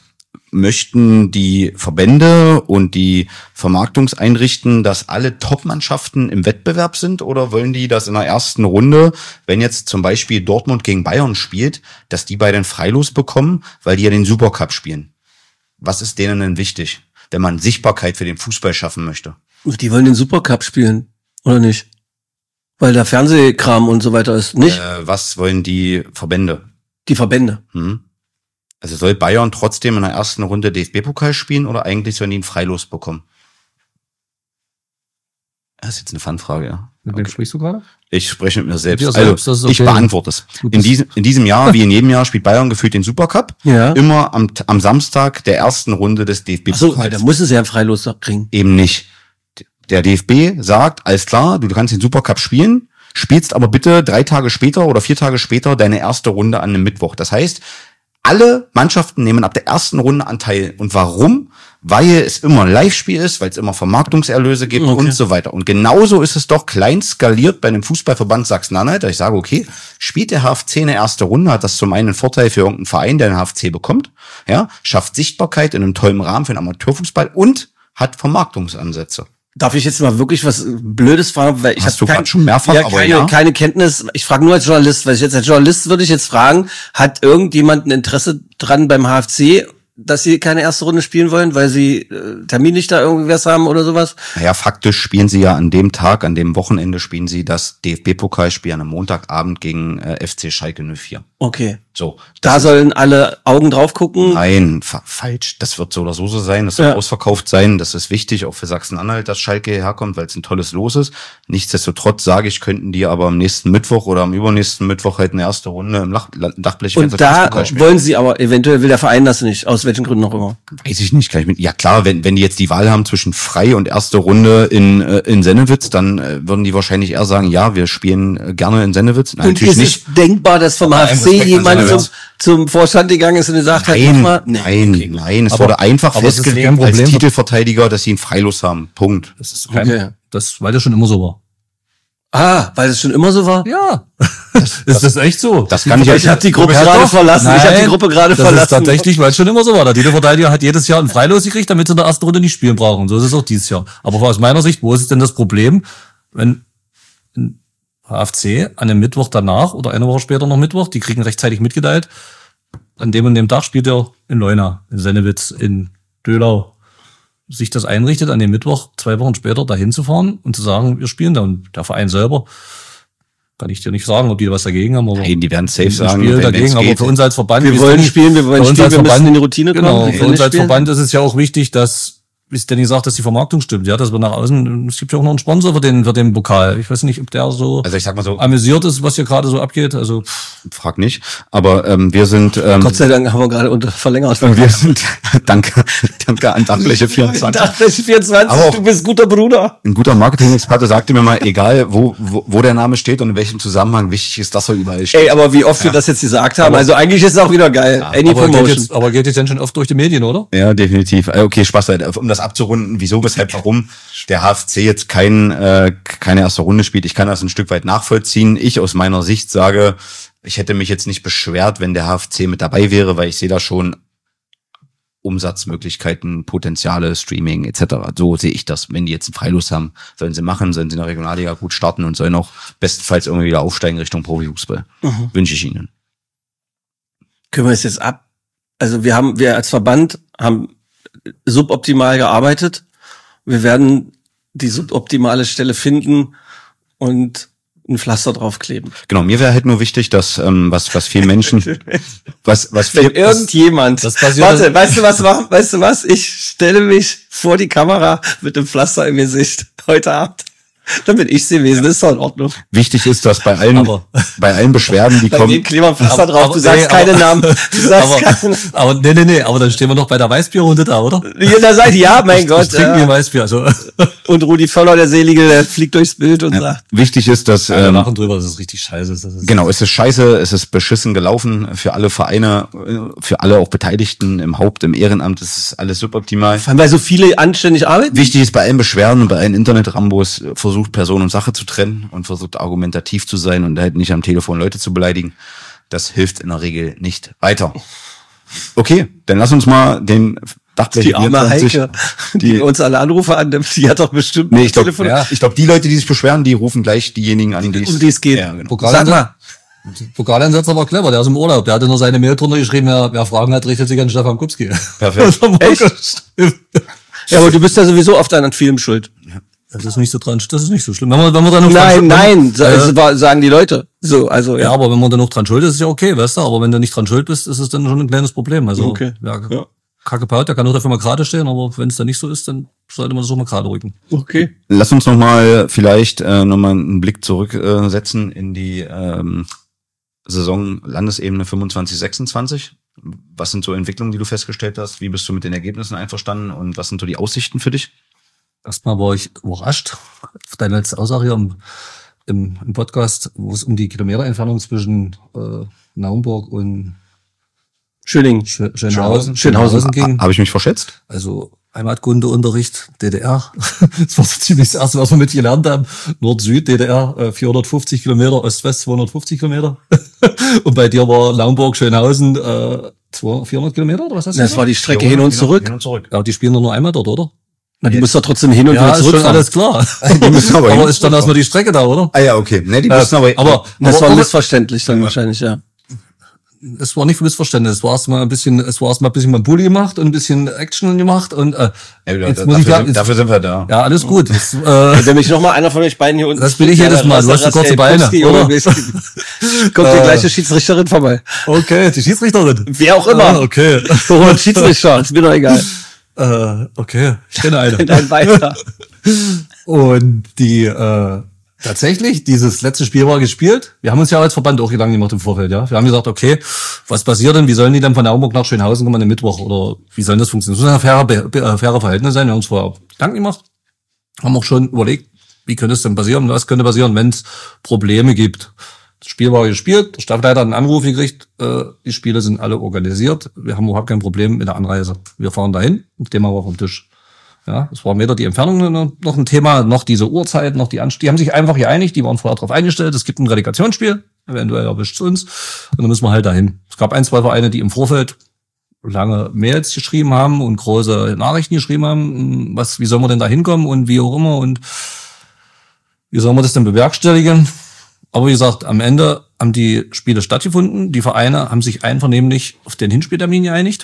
Möchten die Verbände und die Vermarktungseinrichten, dass alle Top-Mannschaften im Wettbewerb sind, oder wollen die, dass in der ersten Runde, wenn jetzt zum Beispiel Dortmund gegen Bayern spielt, dass die beiden Freilos bekommen, weil die ja den Supercup spielen? Was ist denen denn wichtig, wenn man Sichtbarkeit für den Fußball schaffen möchte? Die wollen den Supercup spielen, oder nicht? Weil da Fernsehkram und so weiter ist, nicht? Äh, was wollen die Verbände? Die Verbände. Hm? Also soll Bayern trotzdem in der ersten Runde D F B-Pokal spielen oder eigentlich sollen die einen Freilos bekommen? Das ist jetzt eine Fanfrage, ja. Mit wem okay. sprichst du gerade? Ich spreche mit mir selbst. Mit dir also, selbst, okay. Ich beantworte es. In diesem, in diesem Jahr, wie in jedem Jahr, spielt Bayern gefühlt den Supercup. Ja. Immer am, am Samstag der ersten Runde des D F B-Pokals. Ach so, da muss es ja einen Freilos kriegen. Eben nicht. Der D F B sagt, alles klar, du kannst den Supercup spielen, spielst aber bitte drei Tage später oder vier Tage später deine erste Runde an einem Mittwoch. Das heißt, alle Mannschaften nehmen ab der ersten Runde an teil. Und warum? Weil es immer ein Live-Spiel ist, weil es immer Vermarktungserlöse gibt okay. und so weiter. Und genauso ist es doch klein skaliert bei einem Fußballverband Sachsen-Anhalt. Ich sage, okay, spielt der H F C eine erste Runde, hat das zum einen einen Vorteil für irgendeinen Verein, der den H F C bekommt, ja, schafft Sichtbarkeit in einem tollen Rahmen für den Amateurfußball und hat Vermarktungsansätze. Darf ich jetzt mal wirklich was Blödes fragen? Weil ich Hast hab du kein, gerade schon mehrfach, ja, aber keine, ja. keine Kenntnis. Ich frage nur als Journalist, weil ich jetzt als Journalist würde ich jetzt fragen, hat irgendjemand ein Interesse dran beim H F C, dass sie keine erste Runde spielen wollen, weil sie äh, terminlich da irgendwas haben oder sowas? Naja, faktisch spielen sie ja an dem Tag, an dem Wochenende spielen sie das D F B-Pokalspiel an einem Montagabend gegen äh, F C Schalke null vier. Okay. So. Da sollen alle Augen drauf gucken? Nein, fa- falsch. Das wird so oder so so sein. Das wird ja. ausverkauft sein. Das ist wichtig, auch für Sachsen-Anhalt, dass Schalke herkommt, weil es ein tolles Los ist. Nichtsdestotrotz sage ich, könnten die aber am nächsten Mittwoch oder am übernächsten Mittwoch halt eine erste Runde im Lach- Dachblech. Und da wollen sie aber, eventuell will der Verein das nicht, aus welchen Gründen auch immer. Weiß ich nicht, kann ich mit, ja klar, wenn, wenn die jetzt die Wahl haben zwischen frei und erste Runde in, äh, in Sennewitz, dann äh, würden die wahrscheinlich eher sagen, ja, wir spielen äh, gerne in Sennewitz. Nein, und natürlich ist nicht. Es denkbar, dass vom H F C jemand zum, zum Vorstand gegangen ist und gesagt nein, hat, mal, nee, nein, okay, nein, es aber, wurde einfach festgelegt als Titelverteidiger, dass sie einen Freilos haben. Punkt. Das ist kein, okay. das, weil das schon immer so war. Ah, weil es schon immer so war? Ja. Das, ist das echt so? Das kann ich Ich habe die Gruppe gerade verlassen. Nein, ich habe die Gruppe gerade verlassen. Das ist tatsächlich, weil es schon immer so war. Der Titelverteidiger hat jedes Jahr einen Freilos gekriegt, damit sie in der ersten Runde nicht spielen brauchen. So ist es auch dieses Jahr. Aber aus meiner Sicht, wo ist es denn das Problem, wenn H F C an dem Mittwoch danach oder eine Woche später noch Mittwoch, die kriegen rechtzeitig mitgeteilt, an dem und dem Tag spielt er in Leuna, in Sennewitz, in Dölau. Sich das einrichtet, an dem Mittwoch zwei Wochen später dahin zu fahren und zu sagen, wir spielen da. Und der Verein selber, kann ich dir nicht sagen, ob die was dagegen haben. Aber Nein, die werden safe sagen, Spiel dagegen, aber für uns als Verband, wir wollen spielen, wir wollen spielen, wir müssen in die Routine kommen. Genau, für uns als Verband ist es ja auch wichtig, dass, wie es Danny sagt, dass die Vermarktung stimmt, ja, dass wir nach außen, es gibt ja auch noch einen Sponsor für den, für den Pokal. Ich weiß nicht, ob der so, also ich sag mal so amüsiert ist, was hier gerade so abgeht, also. Frag nicht, aber, ähm, wir sind, ähm, Gott sei Dank haben wir gerade unter verlängert. Wir sind, danke, danke an Dachfläche vierundzwanzig. Dachfläche vierundzwanzig, aber du bist guter Bruder. Ein guter Marketing-Experte sagte mir mal, egal, wo, wo, wo der Name steht und in welchem Zusammenhang, wichtig ist, dass er überall steht. Ey, aber wie oft ja. wir das jetzt gesagt haben, aber also eigentlich ist es auch wieder geil. Ja, Any aber Promotion. Geht jetzt, aber geht jetzt dann schon oft durch die Medien, oder? Ja, definitiv. Okay, Spaß, um das abzurunden, wieso, weshalb, warum der H F C jetzt kein, äh, keine erste Runde spielt. Ich kann das ein Stück weit nachvollziehen. Ich aus meiner Sicht sage, ich hätte mich jetzt nicht beschwert, wenn der H F C mit dabei wäre, weil ich sehe da schon Umsatzmöglichkeiten, Potenziale, Streaming et cetera. So sehe ich das. Wenn die jetzt ein Freilos haben, sollen sie machen, sollen sie in der Regionalliga gut starten und sollen auch bestenfalls irgendwie wieder aufsteigen Richtung Profifußball. Mhm. Wünsche ich ihnen. Können wir es jetzt ab? Also wir haben, wir als Verband haben suboptimal gearbeitet. Wir werden die suboptimale Stelle finden und ein Pflaster draufkleben. Genau, mir wäre halt nur wichtig, dass ähm, was was vielen Menschen, was was wenn viel, irgendjemand, das warte, weißt du was, weißt du was? Ich stelle mich vor die Kamera mit dem Pflaster im Gesicht heute Abend. Damit ich sie lesen, ist doch in Ordnung. Wichtig ist, dass bei allen, aber, bei allen Beschwerden, die bei kommen. Bei dem kleben wir ein Pflaster aber, drauf, aber, du sagst nee, keine aber, Namen. Du sagst aber, keine aber, nee, nee, nee, aber dann stehen wir noch bei der Weißbierrunde da, oder? Ja, da seid ihr, ja, mein Gott. Ich trinke ja. Weißbier, also. Und Rudi Völler, der Selige, der fliegt durchs Bild und ja, sagt. Wichtig ist, dass, ja, wir ähm, lachen drüber, das ist richtig scheiße. Das ist genau, es ist scheiße, es ist beschissen gelaufen für alle Vereine, für alle auch Beteiligten im Haupt, im Ehrenamt, es ist alles suboptimal. Vor allem, weil so viele anständig arbeiten. Wichtig ist bei allen Beschwerden und bei allen Internet-Rambos, versucht Person und Sache zu trennen und versucht argumentativ zu sein und halt nicht am Telefon Leute zu beleidigen. Das hilft in der Regel nicht weiter. Okay, dann lass uns mal den Dachfläche die arme Heike, die, die uns alle Anrufe annimmt, die hat doch bestimmt nee, ich glaube, Telefon. Ja, ich glaube, die Leute, die sich beschweren, die rufen gleich diejenigen an, die um die es geht. Ja, genau. Sag mal. Pokalansetzer war clever, der ist im Urlaub, der hatte nur seine Mail drunter geschrieben, wer, wer Fragen hat, richtet sich an Stefan Kupski. Perfekt. Echt? Ja, aber du bist ja sowieso oft an vielem schuld. Ja. Das ist nicht so dran, das ist nicht so schlimm. Wenn man, wenn man da noch nein, dran, nein, äh, sagen die Leute. So, also, ja. Ja, aber wenn man da noch dran schuld ist, ist ja okay, weißt du, aber wenn du nicht dran schuld bist, ist es dann schon ein kleines Problem. Also, okay. ja, ja. Kacke baut, der kann nur dafür mal gerade stehen, aber wenn es dann nicht so ist, dann sollte man das auch mal gerade rücken. Okay. Lass uns nochmal vielleicht äh, nochmal einen Blick zurücksetzen äh, in die ähm, Saison Landesebene fünfundzwanzig sechsundzwanzig. Was sind so Entwicklungen, die du festgestellt hast? Wie bist du mit den Ergebnissen einverstanden und was sind so die Aussichten für dich? Erstmal war ich überrascht. Deine letzte Aussage hier im, im, im Podcast, wo es um die Kilometerentfernung zwischen äh, Naumburg und Schöning. Schönhausen, Schönhausen, Schönhausen ging. Habe ich mich verschätzt? Also Heimatkundeunterricht, D D R. Das war so ziemlich das erste, was wir mit gelernt haben. Nord-Süd, D D R, äh, vierhundertfünfzig Kilometer, Ost-West zweihundertfünfzig Kilometer. Und bei dir war Naumburg, Schönhausen äh, vierhundert Kilometer, oder was hast du Das gesagt? War die Strecke hin und zurück. Hin und zurück. Ja, die spielen nur einmal dort, oder? Na, die müssen doch trotzdem hin und ja, wieder zurück. Ja, ist schon alles klar. Die müssen aber aber ist dann erstmal die Strecke da, oder? Ah ja, okay. Ne, die müssen äh, aber... aber das aber, war missverständlich dann ja. wahrscheinlich, ja. Es war nicht missverständlich. Es war erstmal ein bisschen, es war erstmal ein bisschen mal Bulli gemacht und ein bisschen Action gemacht und äh, ja, jetzt da, muss dafür, ich ja, sind, dafür sind wir da. Ja, alles gut. Das, äh, wenn mich noch mal einer von euch beiden hier unten. Das bin ich jedes Mal. Du hast so kurze Beine, oder? Kommt die gleiche Schiedsrichterin vorbei. Okay, die Schiedsrichterin. Wer auch immer. Ah, okay. Oder Schiedsrichter, ist mir doch egal. Äh, okay, ich kenne eine. Ein weiter. Und die äh, tatsächlich, dieses letzte Spiel war gespielt. Wir haben uns ja als Verband auch Gedanken gemacht im Vorfeld, ja. Wir haben gesagt, okay, was passiert denn? Wie sollen die dann von Naumburg nach Schönhausen kommen am Mittwoch? Oder wie soll das funktionieren? Das muss ein faire, äh, faire Verhältnis sein. Wir haben uns vorher Gedanken gemacht. Haben auch schon überlegt, wie könnte es denn passieren? Was könnte passieren, wenn es Probleme gibt? Das Spiel war gespielt. Der Staffelleiter hat einen Anruf gekriegt. Äh, die Spiele sind alle organisiert. Wir haben überhaupt kein Problem mit der Anreise. Wir fahren dahin. Das Thema war vom Tisch. Ja, es war weder die Entfernung noch ein Thema, noch diese Uhrzeit, noch die Anstiege. Die haben sich einfach geeinigt, die waren vorher drauf eingestellt. Es gibt ein Relegationsspiel, eventuell erwischt es uns. Und dann müssen wir halt dahin. Es gab ein, zwei Vereine, die im Vorfeld lange Mails geschrieben haben und große Nachrichten geschrieben haben. Was, wie sollen wir denn da hinkommen und wie auch immer und wie sollen wir das denn bewerkstelligen? Aber wie gesagt, am Ende haben die Spiele stattgefunden. Die Vereine haben sich einvernehmlich auf den Hinspieltermin geeinigt.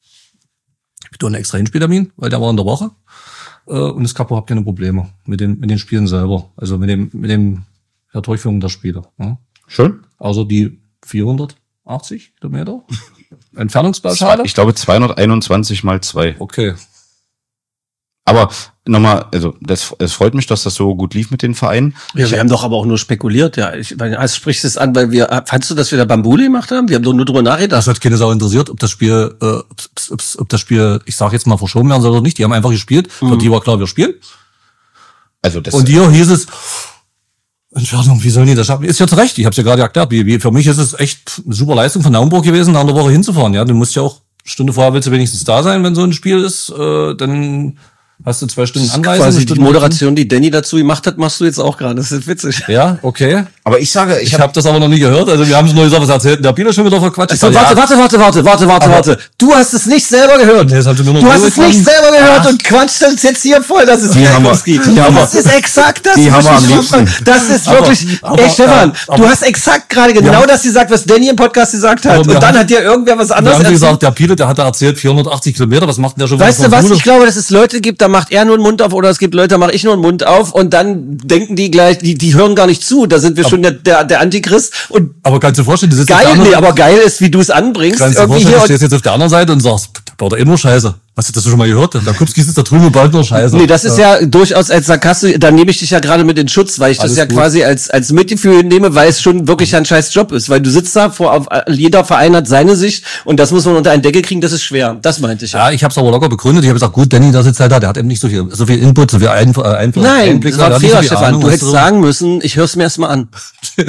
Ich betone extra Hinspieltermin, weil der war in der Woche. Und das Kapo hat keine Probleme mit den, mit den Spielen selber. Also mit dem, mit dem, der Durchführung der Spiele. Ja. Schön. Also die vierhundertachtzig Kilometer Entfernungspauschale. Ich glaube zweihunderteinundzwanzig mal zwei. Okay. Aber nochmal, also das, es freut mich, dass das so gut lief mit den Vereinen. Ja, ich wir haben doch aber auch nur spekuliert, ja. Ich, also sprichst du es an, weil wir, fandst du, dass wir da Bambule gemacht haben? Wir haben doch nur drüber nachgedacht. Das hat keine Sau interessiert, ob das Spiel, äh, ob, ob, ob das Spiel, ich sag jetzt mal, verschoben werden soll oder nicht. Die haben einfach gespielt. Mhm. Für die war klar, wir spielen. Also das. Und hier hieß es, Entschuldigung, wie sollen die das schaffen? Ist ja zu Recht, ich habe es ja gerade erklärt. Wie, wie, für mich ist es echt eine super Leistung von Naumburg gewesen, da eine Woche hinzufahren. Ja, du musst ja auch eine Stunde vorher willst du wenigstens da sein, wenn so ein Spiel ist. Äh, dann hast du zwei Stunden Anreise. Quasi die Moderation, die Danny dazu gemacht hat, machst du jetzt auch gerade. Das ist witzig. Ja, okay. Aber ich sage, ich, ich habe hab das aber noch nie gehört. Also wir haben schon nur gesagt, was erzählt. Der Bieler schon wieder verquatscht. Also, warte, warte, warte, warte, warte, warte, warte. Du hast es nicht selber gehört. Nee, das hast du nur noch du hast es gekommen. nicht selber gehört Ach. und quatscht uns jetzt hier voll. Das ist die Hammer. Die das ist exakt das. Die haben am liebsten. Das ist wirklich, aber, ey Stefan, aber, du hast exakt gerade genau das gesagt, was Danny im Podcast gesagt hat. Und dann haben, hat dir irgendwer was anderes erzählt. gesagt, der Bieler, der hat erzählt vierhundertachtzig Kilometer. Was macht denn der schon? Weißt du was? Ich glaube, dass es Leute gibt, da macht er nur den Mund auf oder es gibt Leute, da mache ich nur den Mund auf und dann denken die gleich, die, die hören gar nicht zu. Da sind wir aber, schon der, der, der Antichrist. Und aber kannst du dir vorstellen, du sitzt geil, nee, aber geil ist, wie du es anbringst. Kannst du dir vorstellen, du stehst jetzt auf der anderen Seite und sagst, da baut er eh nur Scheiße. Hast du das schon mal gehört? Der Kupski sitzt da drüben und baut nur Scheiße. Nee, das ist ja, ja durchaus als sarkastisch, da nehme ich dich ja gerade mit in Schutz, weil ich Alles das ja gut. quasi als als Mitgefühl nehme, weil es schon wirklich ein scheiß Job ist. Weil du sitzt da, vor auf, jeder Verein hat seine Sicht und das muss man unter einen Deckel kriegen, das ist schwer. Das meinte ich ja. Ja, ich habe es aber locker begründet. Ich habe gesagt, gut, Danny, der sitzt halt da, der hat eben nicht so viel so viel Input, so viel Einfluss. Einfluss Nein, Einblick, das war ein Fehler, Stefan. Ahnung, du hättest so sagen müssen, ich hör's mir erst mal an.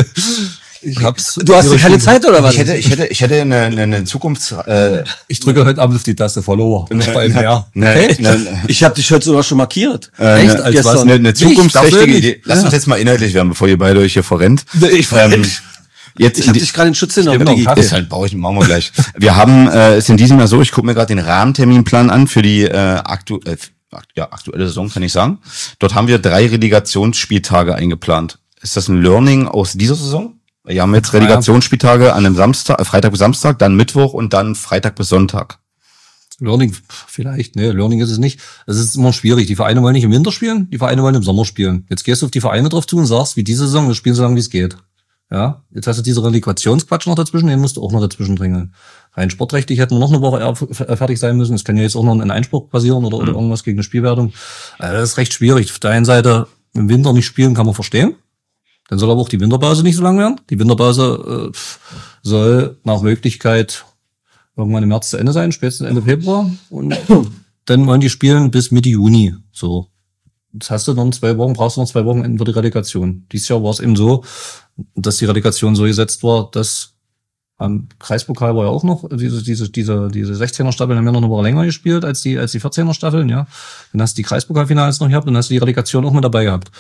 Ich hab's. Du hast ja keine Zeit, oder was? Ich hätte, ich hätte, ich hätte eine, eine, eine Zukunfts, äh, ich drücke heute Abend auf die Taste Follower. Ne, ne, ne, ne, ich habe dich heute sogar schon markiert. Äh, Echt? Ne, als was? Eine, eine zukunftsträchtige Idee. Lass ja. uns jetzt mal inhaltlich werden, bevor ihr beide euch hier verrennt. Ich ähm, jetzt, ich hab dich gerade in Schutz genommen. Ist halt, brauche ich, machen wir gleich. Wir haben, äh, ist in diesem Jahr so, ich gucke mir gerade den Rahmenterminplan an für die, äh, aktu äh, ja, aktuelle Saison, kann ich sagen. Dort haben wir drei Relegationsspieltage eingeplant. Ist das ein Learning aus dieser Saison? Wir haben jetzt Relegationsspieltage an einem Samstag, Freitag bis Samstag, dann Mittwoch und dann Freitag bis Sonntag. Learning, vielleicht, ne, Learning ist es nicht. Es ist immer schwierig. Die Vereine wollen nicht im Winter spielen, die Vereine wollen im Sommer spielen. Jetzt gehst du auf die Vereine drauf zu und sagst, wie diese Saison, wir spielen so lange, wie es geht. Ja, jetzt hast du diese Relegationsquatsch noch dazwischen, den musst du auch noch dazwischen bringen. Rein sportrechtlich hätten wir noch eine Woche fertig sein müssen. Es kann ja jetzt auch noch ein Einspruch passieren oder, oder irgendwas gegen eine Spielwertung. Also das ist recht schwierig. Auf der einen Seite, im Winter nicht spielen, kann man verstehen. Dann soll aber auch die Winterpause nicht so lang werden. Die Winterpause äh, soll nach Möglichkeit irgendwann im März zu Ende sein, spätestens Ende Februar. Und dann wollen die spielen bis Mitte Juni. So. Jetzt hast du noch zwei Wochen, brauchst du noch zwei Wochen für die Relegation. Dieses Jahr war es eben so, dass die Relegation so gesetzt war, dass am Kreispokal war ja auch noch diese diese diese diese sechzehner Staffeln haben ja noch eine Woche länger gespielt als die als die vierzehner Staffeln, ja. Dann hast du die Kreispokalfinals noch gehabt und dann hast du die Relegation auch mit dabei gehabt.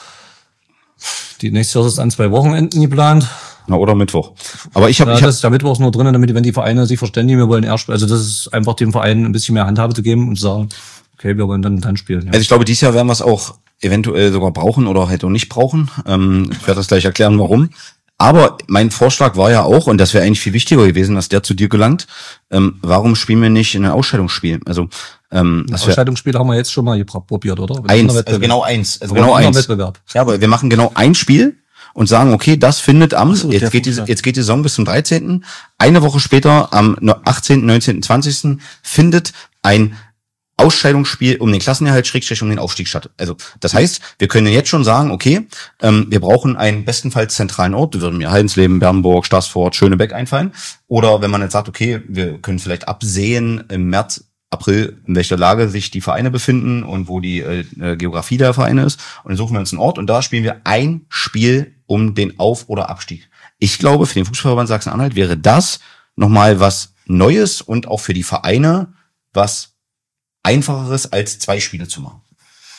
Die nächste Jahr ist an zwei Wochenenden geplant. Na, oder Mittwoch. Aber ich habe ja, ich hab, das ist der Mittwoch ist nur drin, damit wenn die Vereine sich verständigen, wir wollen erst, also das ist einfach dem Verein ein bisschen mehr Handhabe zu geben und zu sagen, okay, wir wollen dann dann spielen. Ja. Also ich glaube, dieses Jahr werden wir es auch eventuell sogar brauchen oder halt auch nicht brauchen. Ähm, ich werde das gleich erklären, warum. Aber mein Vorschlag war ja auch, und das wäre eigentlich viel wichtiger gewesen, dass der zu dir gelangt, ähm, warum spielen wir nicht in ein Ausscheidungsspiel? Also ähm, das Ausscheidungsspiel haben wir jetzt schon mal probiert, oder? Eins, also genau eins. Also genau eins. Wettbewerb. Ja, aber wir machen genau ein Spiel und sagen, okay, das findet am, so, jetzt geht die, jetzt geht die Saison bis zum dreizehnten Eine Woche später, am achtzehnten, neunzehnten, zwanzigsten findet ein Ausscheidungsspiel um den Klassenerhalt, Schrägstrich um den Aufstieg statt. Also das heißt, wir können jetzt schon sagen, okay, ähm, wir brauchen einen bestenfalls zentralen Ort. Da würden mir Haldensleben, Bernburg, Staßfurt, Schönebeck einfallen. Oder wenn man jetzt sagt, okay, wir können vielleicht absehen im März, April, in welcher Lage sich die Vereine befinden und wo die äh, Geografie der Vereine ist. Und dann suchen wir uns einen Ort und da spielen wir ein Spiel um den Auf- oder Abstieg. Ich glaube, für den Fußballverband Sachsen-Anhalt wäre das nochmal was Neues und auch für die Vereine was Einfacheres als zwei Spiele zu machen.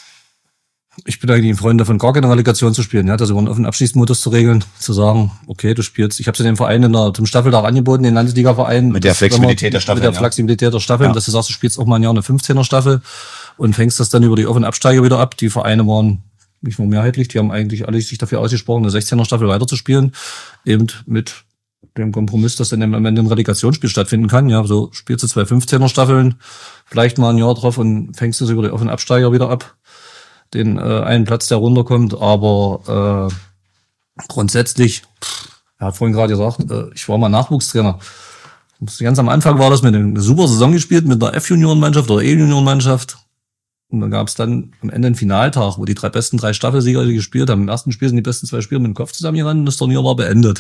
Ich bin eigentlich ein Freund davon, gar keine Relegation zu spielen, ja, das über einen offenen Abschießmodus zu regeln, zu sagen, okay, du spielst, ich habe es den Verein in der, zum Staffeltag angeboten, den Landesliga-Verein. Mit der Flexibilität der Staffel. Mit der ja. Flexibilität der Staffel, ja. dass du sagst, du spielst auch mal ein Jahr eine fünfzehner Staffel und fängst das dann über die offenen Absteiger wieder ab. Die Vereine waren nicht nur mehrheitlich, die haben eigentlich alle sich dafür ausgesprochen, eine sechzehner Staffel weiterzuspielen, eben mit dem Kompromiss, dass dann am Ende ein Relegationsspiel stattfinden kann. Ja, so spielst du zwei fünfzehner Staffeln, vielleicht mal ein Jahr drauf und fängst es über die offenen Absteiger wieder ab, den äh, einen Platz, der runterkommt. Aber äh, grundsätzlich, er hat vorhin gerade gesagt, äh, ich war mal Nachwuchstrainer. Ganz am Anfang war das mit einer super Saison gespielt, mit einer F-Junioren-Mannschaft oder E-Junioren-Mannschaft. Und dann gab es dann am Ende einen Finaltag, wo die drei besten drei Staffelsieger gespielt haben. Im ersten Spiel sind die besten zwei Spieler mit dem Kopf zusammengerannt und das Turnier war beendet.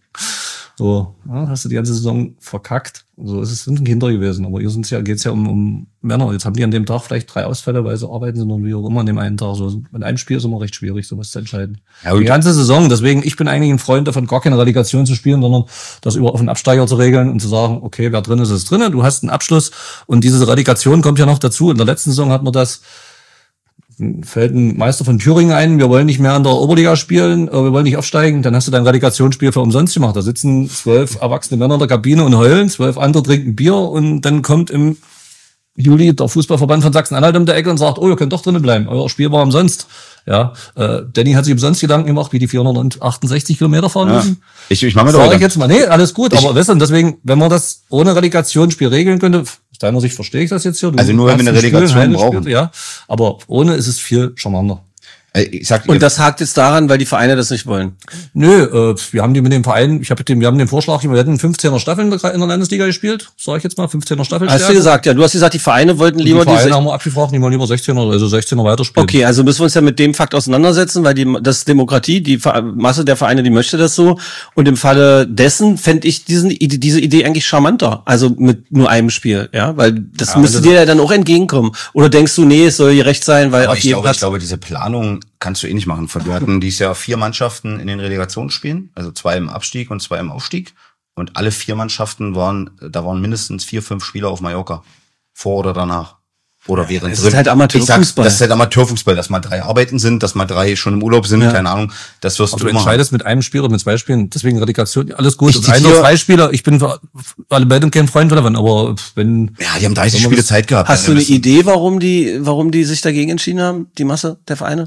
So, ja, hast du die ganze Saison verkackt. So ist es, sind Kinder gewesen. Aber hier sind's ja, geht's ja um, um Männer. Jetzt haben die an dem Tag vielleicht drei Ausfälle, weil sie arbeiten sind und wie auch immer an dem einen Tag. So, in einem Spiel ist immer recht schwierig, sowas zu entscheiden. Ja, die ganze Saison. Deswegen, ich bin eigentlich ein Freund davon, gar keine Relegation zu spielen, sondern das über auf den Absteiger zu regeln und zu sagen, okay, wer drin ist, ist drin. Du hast einen Abschluss. Und diese Relegation kommt ja noch dazu. In der letzten Saison hat man das, fällt ein Meister von Thüringen ein, wir wollen nicht mehr in der Oberliga spielen, wir wollen nicht aufsteigen, dann hast du dein Relegationsspiel für umsonst gemacht. Da sitzen zwölf erwachsene Männer in der Kabine und heulen, zwölf andere trinken Bier und dann kommt im Juli der Fußballverband von Sachsen-Anhalt um die Ecke und sagt, oh, ihr könnt doch drinnen bleiben, euer Spiel war umsonst. Ja, äh, Danny hat sich umsonst Gedanken gemacht, wie die vierhundertachtundsechzig Kilometer fahren ja. müssen. Ich, ich mache mir doch Sag ich jetzt mal, nee, alles gut, aber weißt du, deswegen, wenn man das ohne Relegationsspiel regeln könnte, aus deiner Sicht verstehe ich das jetzt hier. Du also nur, wenn wir eine Relegation Spiel, brauchen. Spiel, ja, aber ohne ist es viel charmanter. Ich sag, und das hakt jetzt daran, weil die Vereine das nicht wollen? Nö, äh, wir haben die mit dem Verein, ich habe den, wir haben den Vorschlag, wir hätten fünfzehner Staffeln in der Landesliga gespielt, sag ich jetzt mal, fünfzehner Staffeln. Hast du gesagt, ja, du hast gesagt, die Vereine wollten lieber die Vereine die haben wir abgefragt, die wollen lieber sechzehner, also sechzehner weiterspielen. Okay, also müssen wir uns ja mit dem Fakt auseinandersetzen, weil die, das ist Demokratie, die Masse der Vereine, die möchte das so. Und im Falle dessen fände ich diesen, diese Idee eigentlich charmanter, also mit nur einem Spiel, ja, weil das ja, müsste das dir ja dann auch entgegenkommen. Oder denkst du, nee, es soll gerecht sein, weil aber auf ich jedem glaube, Platz ich glaube, diese Planung kannst du eh nicht machen. Wir hatten dieses Jahr vier Mannschaften in den Relegationsspielen, also zwei im Abstieg und zwei im Aufstieg. Und alle vier Mannschaften waren, da waren mindestens vier, fünf Spieler auf Mallorca. Vor oder danach. Oder während das ist halt Amateurfußball. Das ist halt Amateurfußball, dass mal drei arbeiten sind, dass mal drei schon im Urlaub sind, ja. Keine Ahnung. Das wirst aber du immer. Du entscheidest mit einem Spiel oder mit zwei Spielen, deswegen Relegation, alles gut. Ich ein oder zwei Spieler, ich bin für alle beide kein Freund davon, aber wenn... Ja, die haben dreißig Spiele Zeit gehabt. Hast du eine Idee, warum die, warum die sich dagegen entschieden haben, die Masse der Vereine?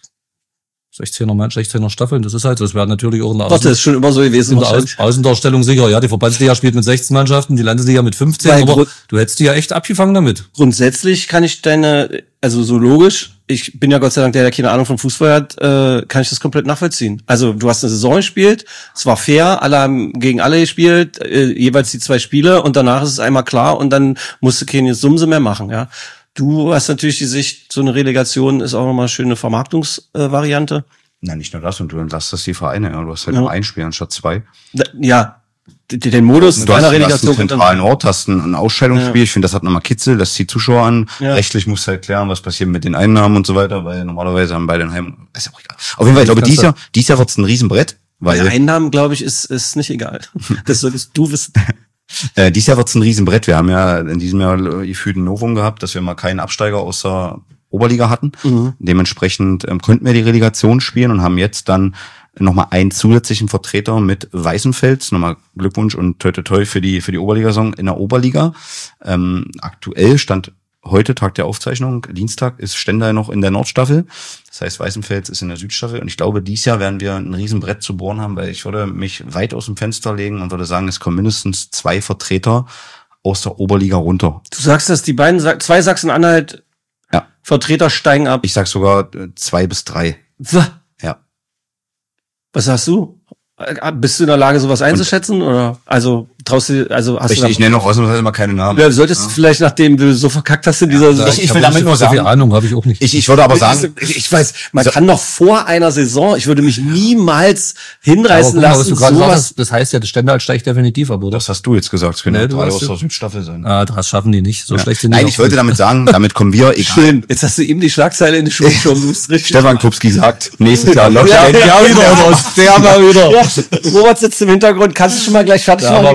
sechzehner Mann, sechzehner Staffeln, das ist halt so. Das wäre natürlich auch in der, Doch, das ist schon immer so gewesen, in der Außen, Außendarstellung sicher. Ja, die Verbandsliga spielt mit sechzehn Mannschaften, die Landesliga mit fünfzehn, Weil aber Grund, du hättest die ja echt abgefangen damit. Grundsätzlich kann ich deine, also so logisch, ich bin ja Gott sei Dank der, der keine Ahnung von Fußball hat, äh, kann ich das komplett nachvollziehen. Also du hast eine Saison gespielt, es war fair, alle haben gegen alle gespielt, äh, jeweils die zwei Spiele und danach ist es einmal klar und dann musst du keine Sumse mehr machen, ja. Du hast natürlich die Sicht, so eine Relegation ist auch nochmal eine schöne Vermarktungsvariante. Äh, Na, nicht nur das, und du entlastest die Vereine, ja. Du hast halt ja. nur ein Spiel anstatt zwei. Ja, den Modus du deiner hast, Relegation. Du hast einen zentralen Ort, hast ein, ein Ausscheidungsspiel. Ja. Ich finde, das hat nochmal Kitzel, das zieht Zuschauer an. Ja. Rechtlich musst du halt klären, was passiert mit den Einnahmen und so weiter, weil normalerweise haben beide ein Heim. Ist ja auch egal. Auf jeden Fall, ich glaube, dieses Jahr, dieses Jahr wird's ein Riesenbrett. Weil die Einnahmen, glaube ich, ist, ist nicht egal. Das solltest du wissen. Äh, dieses Jahr wird's ein Riesenbrett. Wir haben ja in diesem Jahr gefühlt ein Novum gehabt, dass wir mal keinen Absteiger außer Oberliga hatten. Mhm. Dementsprechend ähm, konnten wir die Relegation spielen und haben jetzt dann nochmal einen zusätzlichen Vertreter mit Weißenfels. Nochmal Glückwunsch und toi toi toi für die für die Oberligasaison in der Oberliga. Ähm, aktuell stand heute, Tag der Aufzeichnung, Dienstag, ist Stendal noch in der Nordstaffel. Das heißt, Weißenfels ist in der Südstaffel. Und ich glaube, dieses Jahr werden wir ein Riesenbrett zu bohren haben, weil ich würde mich weit aus dem Fenster legen und würde sagen, es kommen mindestens zwei Vertreter aus der Oberliga runter. Du sagst, dass die beiden, zwei Sachsen-Anhalt ja. Vertreter steigen ab? Ich sag sogar zwei bis drei. So. Ja. Was sagst du? Bist du in der Lage, sowas einzuschätzen? Und, oder also traust du, also hast ich, du da, ich nenne noch ausnahmsweise mal keine Namen. Ja, solltest ja. du vielleicht, nachdem du so verkackt hast in dieser Saison. Ich, ich will damit nur sagen, so viel Ahnung habe ich auch nicht. Ich, ich würde aber sagen, ich, ich weiß, man so, kann doch vor einer Saison, ich würde mich niemals hinreißen aber, lassen. Mal, sowas, sagst, das heißt ja, das Stendal steigt definitiv ab, oder? Das hast du jetzt gesagt. Es können nee, drei aus der Südstaffel sein. Ah, das schaffen die nicht. So ja. schlecht sind die Nein, ich wollte nicht. damit sagen, damit kommen wir. Egal. Schön. Jetzt hast du ihm die Schlagzeile in die Schuhe geschoben. Stefan Kupski sagt, nächstes Jahr läuft der wieder. Der mal wieder. Robert sitzt im Hintergrund. Kannst du schon mal gleich fertig machen?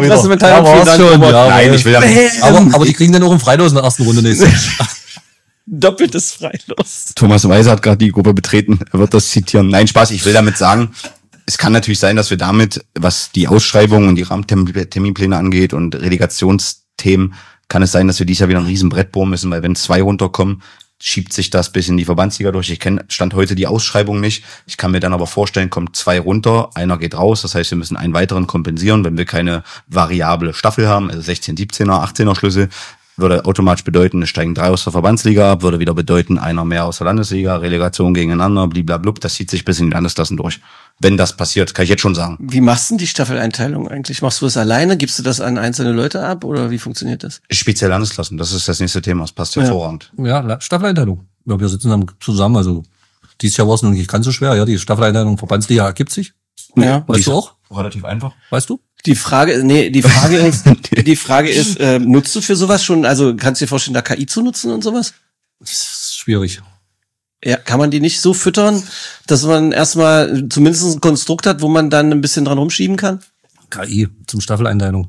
Nein, ich will damit. Aber, aber die kriegen dann auch im Freilos in der ersten Runde nächstes Jahr. Doppeltes Freilos. Thomas Weiser hat gerade die Gruppe betreten. Er wird das zitieren. Nein, Spaß. Ich will damit sagen, es kann natürlich sein, dass wir damit, was die Ausschreibung und die Rahmenterminpläne angeht und Relegationsthemen, kann es sein, dass wir dieses Jahr wieder ein Riesenbrett bohren müssen, weil wenn zwei runterkommen, schiebt sich das bis in die Verbandsliga durch. Ich kenne Stand heute die Ausschreibung nicht. Ich kann mir dann aber vorstellen, kommt zwei runter, einer geht raus. Das heißt, wir müssen einen weiteren kompensieren, wenn wir keine variable Staffel haben, also sechzehn, siebzehner, achtzehner Schlüssel. Würde automatisch bedeuten, es steigen drei aus der Verbandsliga ab, würde wieder bedeuten, einer mehr aus der Landesliga, Relegation gegeneinander, blablabla. Das zieht sich bis in die Landesklassen durch. Wenn das passiert, kann ich jetzt schon sagen. Wie machst du denn die Staffeleinteilung eigentlich? Machst du das alleine? Gibst du das an einzelne Leute ab oder wie funktioniert das? Speziell Landesklassen, das ist das nächste Thema, das passt hervorragend. Ja, ja, Staffeleinteilung. Ja, wir sitzen dann zusammen, also dieses Jahr war es noch nicht ganz so schwer, ja, die Staffeleinteilung Verbandsliga ergibt sich. Ja. Weißt du auch? Relativ einfach. Weißt du? Die Frage, nee, die Frage ist, die Frage ist, äh, nutzt du für sowas schon, also kannst du dir vorstellen, da K I zu nutzen und sowas? Das ist schwierig. Ja, kann man die nicht so füttern, dass man erstmal zumindest ein Konstrukt hat, wo man dann ein bisschen dran rumschieben kann? K I zum Staffeleinteilung.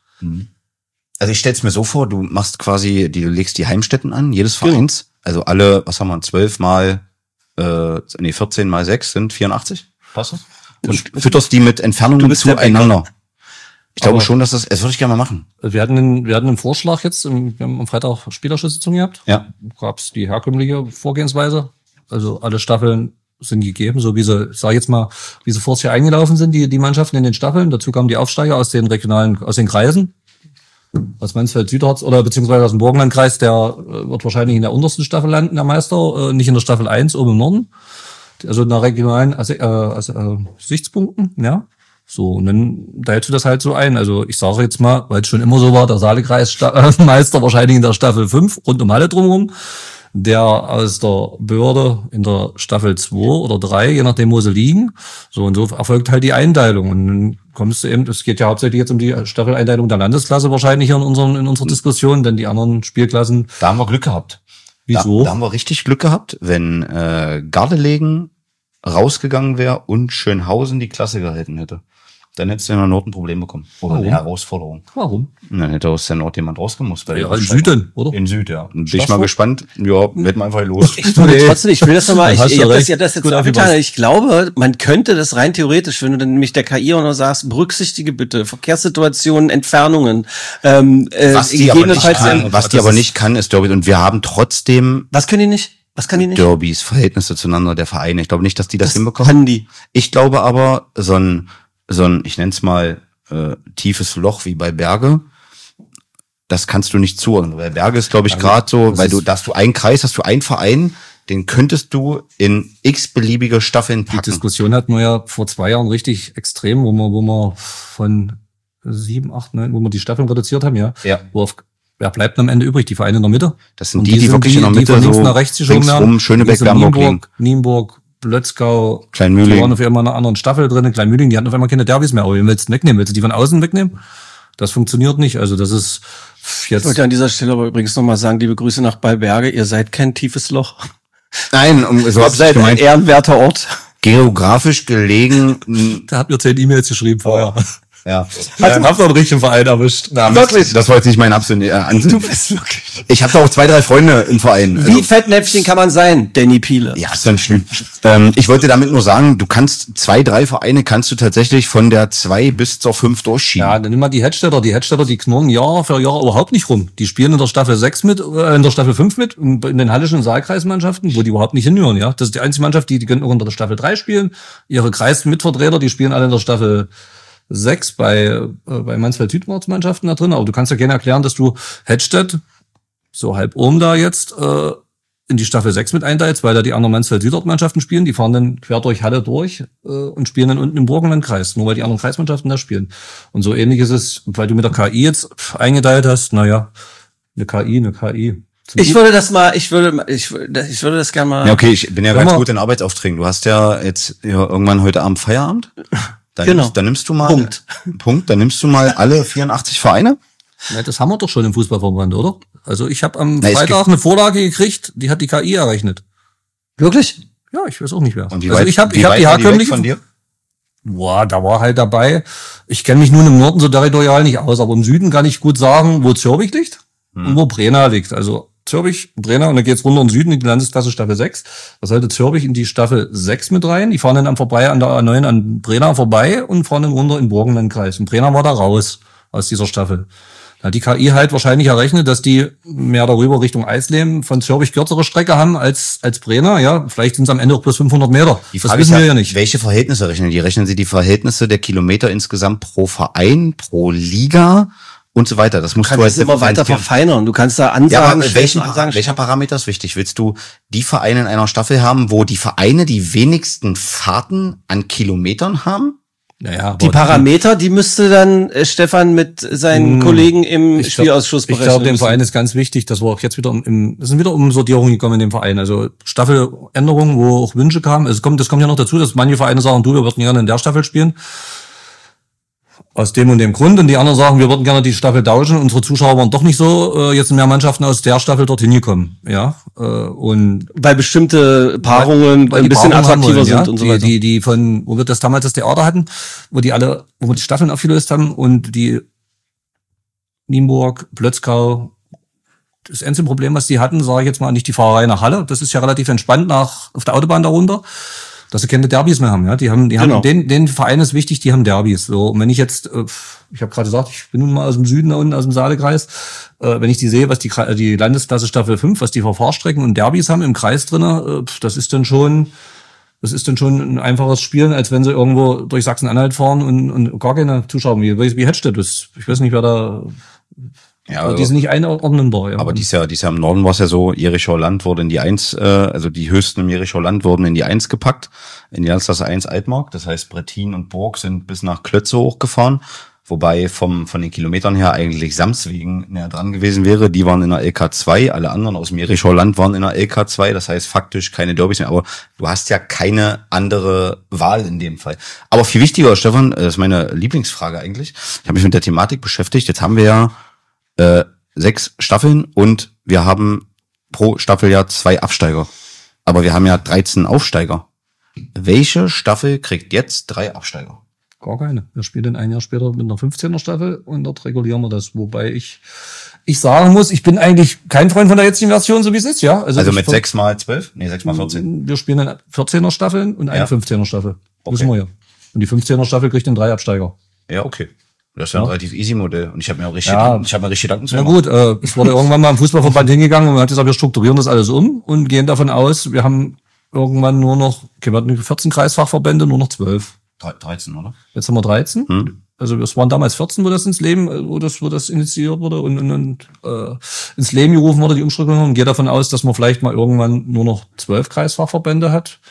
Also ich stell's mir so vor, du machst quasi, du legst die Heimstätten an, jedes Vereins, genau. Also alle, was haben wir, zwölf mal, äh, nee, vierzehn mal sechs sind vierundachtzig. Passt das? Und fütterst die mit Entfernungen zueinander. Ich glaube aber schon, dass das, das würde ich gerne mal machen. Wir hatten einen, wir hatten einen Vorschlag jetzt, im, wir haben am Freitag Spielersitzung gehabt. Ja. Gab's die herkömmliche Vorgehensweise. Also alle Staffeln sind gegeben, so wie sie, sag ich jetzt mal, wie sie vorher eingelaufen sind, die, die Mannschaften in den Staffeln. Dazu kamen die Aufsteiger aus den regionalen, aus den Kreisen. Aus Mansfeld-Südharz oder beziehungsweise aus dem Burgenlandkreis, der äh, wird wahrscheinlich in der untersten Staffel landen, der Meister, äh, nicht in der Staffel eins oben im Norden. Also in der regionalen also, äh, also, äh, Sichtspunkten, ja. So, und dann teilst du das halt so ein. Also ich sage jetzt mal, weil es schon immer so war, der Saalekreis-Meister wahrscheinlich in der Staffel fünf, rund um Halle drumherum. Der aus der Börde in der Staffel zwei oder drei, je nachdem, wo sie liegen. So, und so erfolgt halt die Einteilung. Und dann kommst du eben, es geht ja hauptsächlich jetzt um die Staffeleinteilung der Landesklasse wahrscheinlich in, unseren, in unserer Diskussion, denn die anderen Spielklassen. Da haben wir Glück gehabt. Wieso? Da, da haben wir richtig Glück gehabt, wenn äh, Gardelegen rausgegangen wäre und Schönhausen die Klasse gehalten hätte. Dann hättest du in der Nord ein Problem bekommen. Oder Warum? eine Herausforderung. Warum? Und dann hätte aus der Nord jemand rausgemusst. Ja, in Süden, oder? In Süd, ja. Und bin ich mal gespannt. Ja, wird man einfach los. Ich will nee. trotzdem, ich will das nochmal, ich, ich habe das ja das jetzt abgetan. Ich glaube, man könnte das rein theoretisch, wenn du dann nämlich der K I auch noch sagst, berücksichtige bitte Verkehrssituationen, Entfernungen, ähm, äh, was die aber nicht kann, was die aber nicht kann, ist Derby. Und wir haben trotzdem. Was können die nicht? Was kann die nicht? Derbys, Verhältnisse zueinander der Vereine. Ich glaube nicht, dass die das, das hinbekommen. Kann die. Ich glaube aber, so ein, so ein, ich nenne es mal, äh, tiefes Loch wie bei Berge, das kannst du nicht zuordnen. Bei Berge ist, glaube ich, also, gerade so, weil du, dass du einen Kreis hast, du einen Verein, den könntest du in x beliebige Staffeln packen. Die Diskussion hatten wir ja vor zwei Jahren richtig extrem, wo wir, wo wir von sieben, acht, neun, wo wir die Staffeln reduziert haben, ja. Ja. Wo auf, wer bleibt denn am Ende übrig? Die Vereine in der Mitte? Das sind die, die, die wirklich die, in der Mitte die von links so nach rechts geschoben haben. Schönebeck, Bernburg, Nienburg, Nienburg, Blötzgau, Kleinmühling. Die waren auf einmal in einer anderen Staffel drin, Kleinmühling, die hatten auf einmal keine Derbys mehr. Aber wen willst du wegnehmen? Willst du die von außen wegnehmen? Das funktioniert nicht. Also das ist jetzt. Ich wollte an dieser Stelle aber übrigens nochmal sagen, liebe Grüße nach Ballberge, ihr seid kein tiefes Loch. Nein, um, so ihr seid ein ehrenwerter Ort. Geografisch gelegen. Da hat mir zehn E-Mails geschrieben vorher. Ja. Hat den Haft einen richtigen Verein erwischt. Na, wirklich? Das war jetzt nicht mein absoluter äh, Ansinn. Du bist wirklich. Ich habe da auch zwei, drei Freunde im Verein. Also, wie Fettnäpfchen kann man sein, Danny Piele? Ja, ist dann schlimm. ähm, ich wollte damit nur sagen, du kannst zwei, drei Vereine kannst du tatsächlich von der zwei bis zur fünf durchschieben. Ja, dann nimm mal die Hedstädter. Die Hedstädter, die knurren Jahr für Jahr überhaupt nicht rum. Die spielen in der Staffel sechs mit, äh, in der Staffel fünf mit, in den hallischen Saalkreismannschaften, wo die überhaupt nicht hinhören, ja. Das ist die einzige Mannschaft, die, die können auch in der Staffel drei spielen. Ihre Kreismitvertreter, die spielen alle in der Staffel sechs bei, äh, bei Mansfeld-Südharz-Mannschaften da drin. Aber du kannst ja gerne erklären, dass du Hedstedt, so halb oben da jetzt, äh, in die Staffel sechs mit einteilst, weil da die anderen Mansfeld-Südharz-Mannschaften spielen. Die fahren dann quer durch Halle durch äh, und spielen dann unten im Burgenlandkreis, nur weil die anderen Kreismannschaften da spielen. Und so ähnlich ist es, weil du mit der K I jetzt eingeteilt hast, naja, eine K I, eine K I. Zum ich würde das mal, ich würde, ich, ich würde das gerne mal. Ja, okay, ich bin ja ganz gut in Arbeitsaufträgen. Du hast ja jetzt ja, irgendwann heute Abend Feierabend. Dann, genau. nimmst, dann nimmst du mal, Punkt. Punkt, dann nimmst du mal alle vierundachtzig Vereine. Na, das haben wir doch schon im Fußballverband, oder? Also ich habe am Na, Freitag eine Vorlage gekriegt, die hat die K I errechnet. Wirklich? Ja, ich weiß auch nicht wer. Und wie also weit, ich habe ich hab hab die herkömmliche von dir? Boah, da war halt dabei. Ich kenne mich nun im Norden so territorial nicht aus, aber im Süden kann ich gut sagen, wo Zürbich liegt hm. und wo Brena liegt. Also Zürbich, Brena, und dann geht's runter in den Süden in die Landesklasse Staffel sechs. Da sollte Zürbich in die Staffel sechs mit rein. Die fahren dann am vorbei an der A neun an Brena vorbei und fahren dann runter in den Burgenlandkreis. Und Brena war da raus aus dieser Staffel. Da die K I halt wahrscheinlich errechnet, dass die mehr darüber Richtung Eisleben von Zürich kürzere Strecke haben als als Brenner. Ja, vielleicht sind es am Ende auch bloß fünfhundert Meter. Die Frage das wissen ist ja, wir ja nicht. Welche Verhältnisse rechnen die? Rechnen sie die Verhältnisse der Kilometer insgesamt pro Verein, pro Liga und so weiter? Das musst du, du halt immer weiter verfeinern. Du kannst da Ansagen, ja, welchen, Ansagen welcher Parameter ist wichtig? Willst du die Vereine in einer Staffel haben, wo die Vereine die wenigsten Fahrten an Kilometern haben? Naja, die Parameter, die müsste dann äh, Stefan mit seinen mh, Kollegen im ich Spielausschuss berechnen. Ich glaube, dem Verein ist ganz wichtig, dass wir auch jetzt wieder im, es sind wieder um Sortierungen gekommen in dem Verein. Also Staffeländerungen, wo auch Wünsche kamen. Es kommt, das kommt ja noch dazu, dass manche Vereine sagen, du, wir würden gerne in der Staffel spielen. Aus dem und dem Grund. Und die anderen sagen, wir würden gerne die Staffel tauschen. Unsere Zuschauer waren doch nicht so, äh, jetzt sind mehr Mannschaften aus der Staffel dorthin gekommen. Ja, äh, und weil bestimmte Paarungen weil, weil ein bisschen Paarungen attraktiver wollen, sind ja? und so die, weiter. Die, die von, wo wir das damals das Theater hatten, wo die alle, wo wir die Staffeln aufgelöst haben und die Nienburg, Plötzkau, das einzige Problem, was die hatten, sage ich jetzt mal, nicht die Fahrerei nach Halle. Das ist ja relativ entspannt nach auf der Autobahn darunter. Dass sie keine Derbys mehr haben, ja. Die haben, die genau. haben, den, den Verein ist wichtig, die haben Derbys. So, und wenn ich jetzt, ich habe gerade gesagt, ich bin nun mal aus dem Süden da unten, aus dem Saalekreis, äh, wenn ich die sehe, was die, die Landesklasse Staffel fünf, was die für Fahrstrecken und Derbys haben im Kreis drinne, äh, das ist dann schon, das ist dann schon ein einfaches Spielen, als wenn sie irgendwo durch Sachsen-Anhalt fahren und, und gar keine Zuschauer. Wie, wie hättest du das? Ich weiß nicht, wer da. Ja, aber die sind nicht einordnenbar. Ja. Aber dies Jahr, dies Jahr im Norden war es ja so, Jerichower Land wurde in die Eins, äh, also die höchsten im Jerichower Land wurden in die Eins gepackt, in die Landesklasse eins Altmark. Das heißt, Brettin und Burg sind bis nach Klötze hochgefahren, wobei vom von den Kilometern her eigentlich Samswegen näher dran gewesen wäre. Die waren in der L K zwei, alle anderen aus dem Jerichower Land waren in der L K zwei. Das heißt faktisch keine Derbys mehr. Aber du hast ja keine andere Wahl in dem Fall. Aber viel wichtiger, Stefan, das ist meine Lieblingsfrage eigentlich. Ich habe mich mit der Thematik beschäftigt. Jetzt haben wir ja Äh, sechs Staffeln und wir haben pro Staffel ja zwei Absteiger. Aber wir haben ja dreizehn Aufsteiger. Welche Staffel kriegt jetzt drei Absteiger? Gar keine. Wir spielen ein Jahr später mit einer fünfzehner Staffel und dort regulieren wir das. Wobei ich ich sagen muss, ich bin eigentlich kein Freund von der jetzigen Version, so wie es ist, ja. Also, also mit sechs mal zwölf? Nee, sechs mal vierzehn. Wir spielen eine vierzehner Staffeln und eine ja. fünfzehner Staffel. Okay. Wissen wir ja. Und die fünfzehner Staffel kriegt den drei Absteiger. Ja, okay. Das ist ja ein ja. relativ easy Modell. Und ich habe mir auch richtig, ja. ich habe mir richtig Gedanken zu machen. Ja gut, äh, es wurde irgendwann mal im Fußballverband hingegangen und man hat gesagt, wir strukturieren das alles um und gehen davon aus, wir haben irgendwann nur noch, okay, wir hatten vierzehn Kreisfachverbände, nur noch zwölf. dreizehn, oder? Jetzt haben wir dreizehn. Hm. Also es waren damals vierzehn, wo das ins Leben, wo das, wo das initiiert wurde und, und, und äh, ins Leben gerufen wurde, die Umstrukturierung. Und gehe davon aus, dass man vielleicht mal irgendwann nur noch zwölf Kreisfachverbände hat.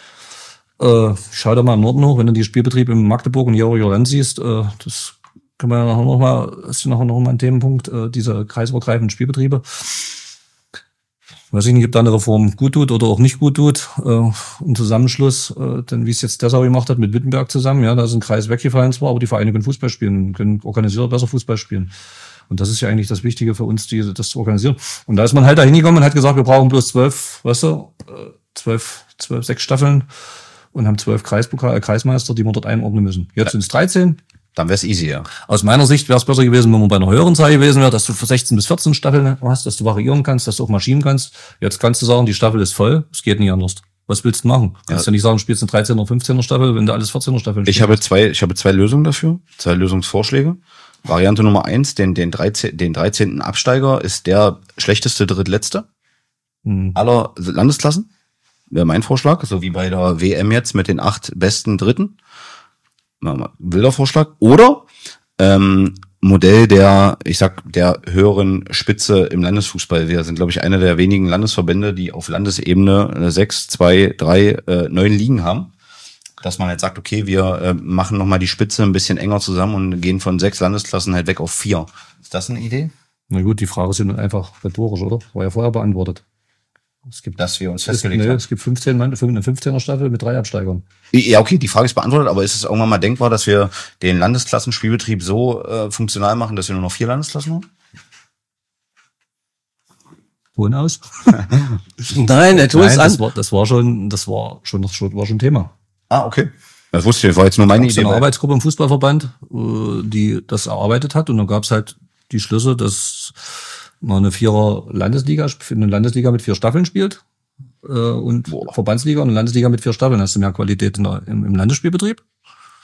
Äh, schau da mal im Norden hoch, wenn du die Spielbetriebe in Magdeburg und Jerichower Land siehst, äh, das können wir ja nachher noch mal, das ist nachher noch mal ein Themenpunkt, äh, diese kreisübergreifenden Spielbetriebe. Weiß ich nicht, ob da eine Reform gut tut oder auch nicht gut tut. Äh, ein Zusammenschluss, äh, denn wie es jetzt Dessau gemacht hat mit Wittenberg zusammen, ja, da ist ein Kreis weggefallen zwar, aber die Vereine können Fußball spielen, können organisiert besser Fußball spielen. Und das ist ja eigentlich das Wichtige für uns, die, das zu organisieren. Und da ist man halt da hingekommen und hat gesagt, wir brauchen bloß zwölf, weißt du, äh, zwölf, zwölf, sechs Staffeln und haben zwölf Kreispokal, Kreismeister, die wir dort einordnen müssen. Jetzt sind es dreizehn. Dann wäre es easy, ja. Aus meiner Sicht wäre es besser gewesen, wenn man bei einer höheren Zahl gewesen wäre, dass du für sechzehn bis vierzehn Staffeln hast, dass du variieren kannst, dass du auch mal schieben kannst. Jetzt kannst du sagen, die Staffel ist voll, es geht nicht anders. Was willst du machen? Du kannst ja nicht sagen, du spielst eine dreizehner, fünfzehner Staffel, wenn du alles vierzehner Staffeln spielst. Ich habe zwei, ich habe zwei Lösungen dafür, zwei Lösungsvorschläge. Variante Nummer eins, den, den dreizehnten den dreizehnten Absteiger ist der schlechteste Drittletzte hm. aller Landesklassen. Wäre mein Vorschlag, so wie bei der W M jetzt mit den acht besten Dritten. Wilder Vorschlag. Oder ähm, Modell der, ich sag, der höheren Spitze im Landesfußball. Wir sind, glaube ich, einer der wenigen Landesverbände, die auf Landesebene äh, sechs, zwei, drei, äh, neun Ligen haben. Dass man halt sagt, okay, wir äh, machen nochmal die Spitze ein bisschen enger zusammen und gehen von sechs Landesklassen halt weg auf vier. Ist das eine Idee? Na gut, die Frage ist einfach rhetorisch, oder? War ja vorher beantwortet. Es gibt, dass wir uns festgelegt haben. Es gibt fünfzehn Mann, eine fünfzehner Staffel mit drei Absteigern. Ja, okay, die Frage ist beantwortet, aber ist es irgendwann mal denkbar, dass wir den Landesklassenspielbetrieb so äh, funktional machen, dass wir nur noch vier Landesklassen haben? Holen aus? Nein, er tut es an. Das war, das war schon, das war schon, das war schon Thema. Ah, okay. Das wusste ich, das war jetzt nur meine Idee. Es gab eine Arbeitsgruppe im Fußballverband, die das erarbeitet hat, und dann gab es halt die Schlüsse, dass man eine Vierer Landesliga, eine Landesliga mit vier Staffeln spielt äh, und Boah. Verbandsliga und eine Landesliga mit vier Staffeln. Hast du mehr Qualität in der, im, im Landesspielbetrieb.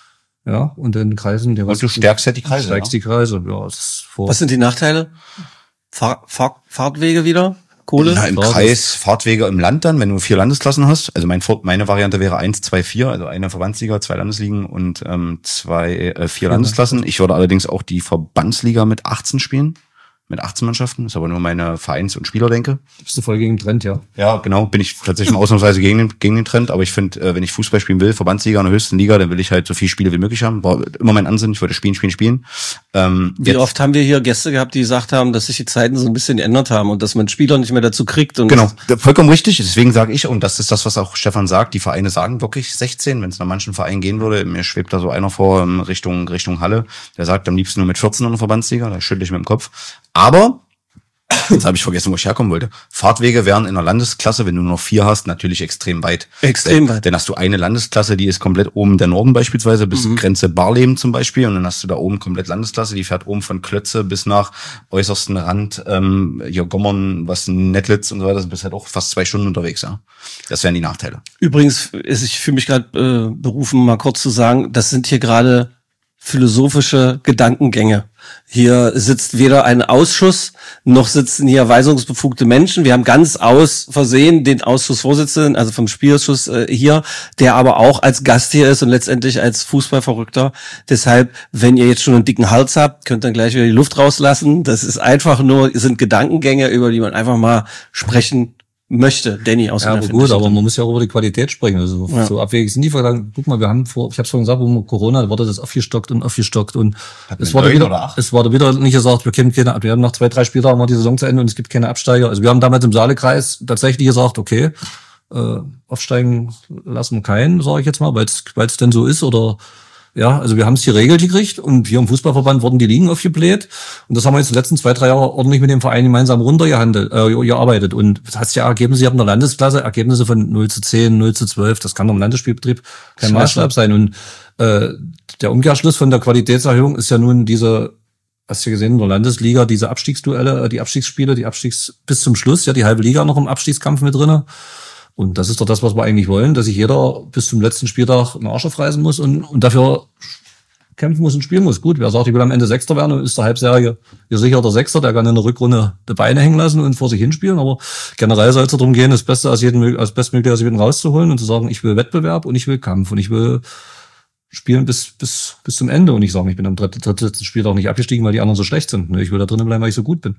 Ja, und in Kreisen. Und du stärkst ja die Kreise. Stärkst ja. die Kreise, ja. Das ist vor. Was sind die Nachteile? Fahr Fahr Fahrtwege wieder? Kohle? Na, im Kreis, Fahrtwege im Land dann, wenn du vier Landesklassen hast. Also mein, meine Variante wäre eins, zwei, vier, also eine Verbandsliga, zwei Landesligen und ähm, zwei, äh, vier ja, Landesklassen. Ich würde allerdings auch die Verbandsliga mit achtzehn spielen. Mit achtzehn Mannschaften, ist aber nur meine Vereins- und Spielerdenke. Bist du voll gegen den Trend, ja? Ja, genau, bin ich tatsächlich mal ausnahmsweise gegen den, gegen den Trend, aber ich finde, äh, wenn ich Fußball spielen will, Verbandsliga in der höchsten Liga, dann will ich halt so viele Spiele wie möglich haben. War immer mein Ansinnen, ich wollte spielen, spielen, spielen. Ähm, wie oft haben wir hier Gäste gehabt, die gesagt haben, dass sich die Zeiten so ein bisschen geändert haben und dass man Spieler nicht mehr dazu kriegt. Und genau, vollkommen richtig, deswegen sage ich, und das ist das, was auch Stefan sagt, die Vereine sagen wirklich sechzehn, wenn es nach manchen Vereinen gehen würde, mir schwebt da so einer vor in Richtung, Richtung Halle, der sagt am liebsten nur mit vierzehn in der Verbandsliga, da schüttle ich mit dem Kopf. Aber jetzt habe ich vergessen, wo ich herkommen wollte. Fahrtwege wären in der Landesklasse, wenn du nur noch vier hast, natürlich extrem weit. Extrem weit. Denn hast du eine Landesklasse, die ist komplett oben der Norden beispielsweise, bis mhm. Grenze Barleben zum Beispiel. Und dann hast du da oben komplett Landesklasse, die fährt oben von Klötze bis nach äußersten Rand, ähm, hier Gommern, was Nettlitz und so weiter. Du bist halt auch fast zwei Stunden unterwegs, ja. Das wären die Nachteile. Übrigens ist ich fühle mich gerade äh, berufen, mal kurz zu sagen, das sind hier gerade philosophische Gedankengänge. Hier sitzt weder ein Ausschuss, noch sitzen hier weisungsbefugte Menschen. Wir haben ganz aus Versehen den Ausschussvorsitzenden, also vom Spielausschuss äh, hier, der aber auch als Gast hier ist und letztendlich als Fußballverrückter. Deshalb, wenn ihr jetzt schon einen dicken Hals habt, könnt ihr gleich wieder die Luft rauslassen. Das ist einfach nur, sind Gedankengänge, über die man einfach mal sprechen möchte. Danny aus ja, aber gut, aber man muss ja auch über die Qualität sprechen. Also ja. so abwegig sind die Verlangen. Guck mal, wir haben vor, ich habe es vorhin gesagt, wo Corona wurde das aufgestockt und aufgestockt und Hat es wurde wieder, es wurde wieder nicht gesagt, wir kennen keine, wir haben nach zwei, drei Spieltagen mal die Saison zu Ende und es gibt keine Absteiger. Also wir haben damals im Saalekreis tatsächlich gesagt, okay, äh, aufsteigen lassen wir keinen, sage ich jetzt mal, weil es weil es denn so ist oder ja, also wir haben es geregelt gekriegt und hier im Fußballverband wurden die Ligen aufgebläht und das haben wir jetzt die letzten zwei, drei Jahre ordentlich mit dem Verein gemeinsam runtergehandelt, äh, gearbeitet und das heißt ja Ergebnisse, ihr habt in der Landesklasse Ergebnisse von null zu zehn, null zu zwölf, das kann doch im Landesspielbetrieb kein Maßstab sein und äh, der Umkehrschluss von der Qualitätserhöhung ist ja nun diese, hast du gesehen, in der Landesliga, diese Abstiegsduelle, die Abstiegsspiele, die Abstiegs bis zum Schluss, ja, die halbe Liga noch im Abstiegskampf mit drinne. Und das ist doch das, was wir eigentlich wollen, dass sich jeder bis zum letzten Spieltag einen Arsch aufreißen muss und, und dafür kämpfen muss und spielen muss. Gut, wer sagt, ich will am Ende Sechster werden, ist der Halbserie gesicherter Sechster, der kann in der Rückrunde die Beine hängen lassen und vor sich hinspielen. Aber generell soll es darum gehen, das Beste aus jedem, als Bestmögliche aus jedem rauszuholen und zu sagen, ich will Wettbewerb und ich will Kampf und ich will spielen bis, bis, bis zum Ende und nicht sagen, ich bin am dritten, dritten Spieltag nicht abgestiegen, weil die anderen so schlecht sind. Ich will da drinnen bleiben, weil ich so gut bin.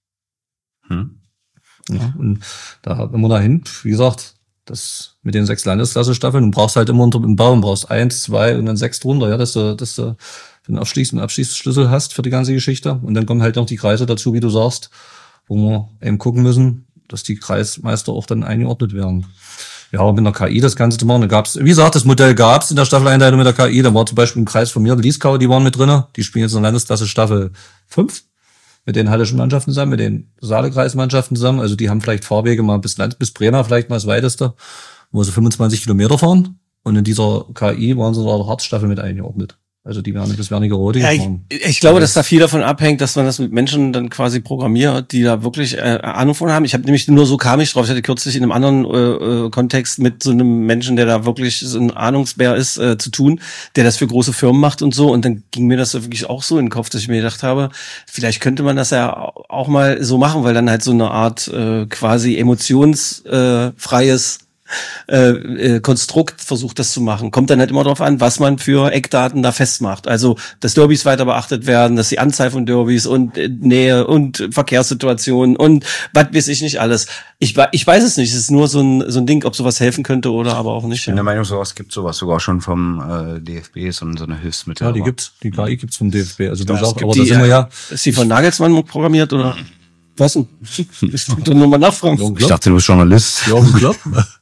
Hm. Ja, und da, wenn man da hin, wie gesagt, das mit den sechs Landesklasse-Staffeln, du brauchst halt immer unter dem Baum, brauchst eins, zwei und dann sechs drunter, ja, dass du, dass du den Abschließ- und Abschließschlüssel hast für die ganze Geschichte. Und dann kommen halt noch die Kreise dazu, wie du sagst, wo wir eben gucken müssen, dass die Kreismeister auch dann eingeordnet werden. Ja, und mit der K I das Ganze zu machen, da gab's, wie gesagt, das Modell gab's in der Staffeleinteilung mit der K I, da war zum Beispiel im Kreis von mir, Lieskau, die waren mit drinne, die spielen jetzt in der Landesklasse Staffel fünf. Mit den hallischen Mannschaften zusammen, mit den Saalekreismannschaften zusammen. Also die haben vielleicht Fahrwege mal bis Land, bis Brenner vielleicht mal das weiteste, wo sie fünfundzwanzig Kilometer fahren. Und in dieser K I waren sie in der Harzstaffel mit eingeordnet. Also die werden das Werniger Rode ja, gefahren. Ich, ich glaube, dass da viel davon abhängt, dass man das mit Menschen dann quasi programmiert, die da wirklich äh, Ahnung von haben. Ich habe nämlich nur so kam ich drauf. Ich hatte kürzlich in einem anderen äh, Kontext mit so einem Menschen, der da wirklich so ein Ahnungsbär ist, äh, zu tun, der das für große Firmen macht und so. Und dann ging mir das wirklich auch so in den Kopf, dass ich mir gedacht habe, vielleicht könnte man das ja auch mal so machen, weil dann halt so eine Art äh, quasi emotionsfreies Äh, äh, Konstrukt versucht das zu machen. Kommt dann halt immer darauf an, was man für Eckdaten da festmacht. Also, dass Derbys weiter beachtet werden, dass die Anzahl von Derbys und äh, Nähe und Verkehrssituationen und was weiß ich nicht alles. Ich, ich weiß es nicht. Es ist nur so ein, so ein Ding, ob sowas helfen könnte oder aber auch nicht. Ich bin ja. der Meinung, sowas gibt sowas sogar schon vom äh, D F B, so, so eine Hilfsmittel. Ja, die gibt's. Die K I gibt's vom D F B. Also, ja, das auch, aber da sind wir ja. Ist die von Nagelsmann programmiert oder? Was denn? Ich will nur mal nachfragen. Ich dachte, du bist Journalist. Jürgen Klopp.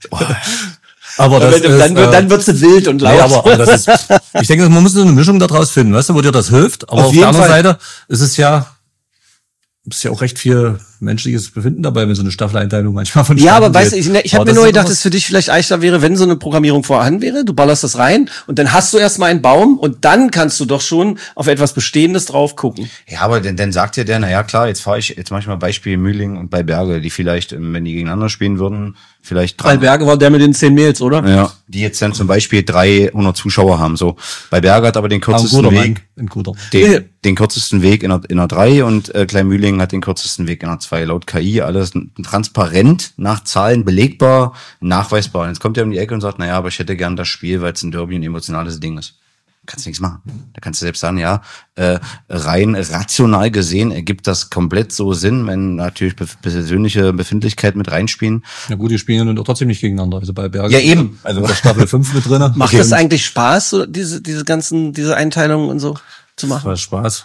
Aber das ist, dann, äh, dann wird's wild und laut. Nee, aber, aber das ist, ich denke, man muss eine Mischung daraus finden, weißt du, wo dir das hilft. Aber auf, auf der anderen Fall. Seite ist es ja, ist ja auch recht viel menschliches Befinden dabei, wenn so eine Staffeleinteilung manchmal von Ja, aber weißt du, ich, ich habe mir nur gedacht, dass es für dich vielleicht leichter wäre, wenn so eine Programmierung vorhanden wäre. Du ballerst das rein und dann hast du erstmal einen Baum und dann kannst du doch schon auf etwas Bestehendes drauf gucken. Ja, aber dann, dann sagt ja der, na ja klar, jetzt fahre ich, jetzt mach ich mal Beispiel Mühling und bei Berge, die vielleicht, wenn die gegeneinander spielen würden, vielleicht drei. Bei Berge war der mit den zehn Mails, oder? Ja, die jetzt dann zum Beispiel dreihundert Zuschauer haben. So, bei Berge hat aber den kürzesten ein Weg, Mann, ein guter. Den, nee. den kürzesten Weg in der, in der drei und äh, Kleinmühlingen hat den kürzesten Weg in der zwei. Laut K I alles transparent, nach Zahlen belegbar, nachweisbar. Und jetzt kommt er um die Ecke und sagt, naja, aber ich hätte gern das Spiel, weil es ein Derby ein emotionales Ding ist. Kannst nichts machen. Da kannst du selbst sagen, ja, äh, rein rational gesehen ergibt das komplett so Sinn, wenn natürlich be- persönliche Befindlichkeit mit reinspielen. Ja gut, die spielen ja trotzdem nicht gegeneinander. Also bei Bergen. Ja eben. Also der Staffel fünf mit drin. Macht okay. das eigentlich Spaß, so diese diese ganzen diese Einteilungen und so zu machen? Das Spaß.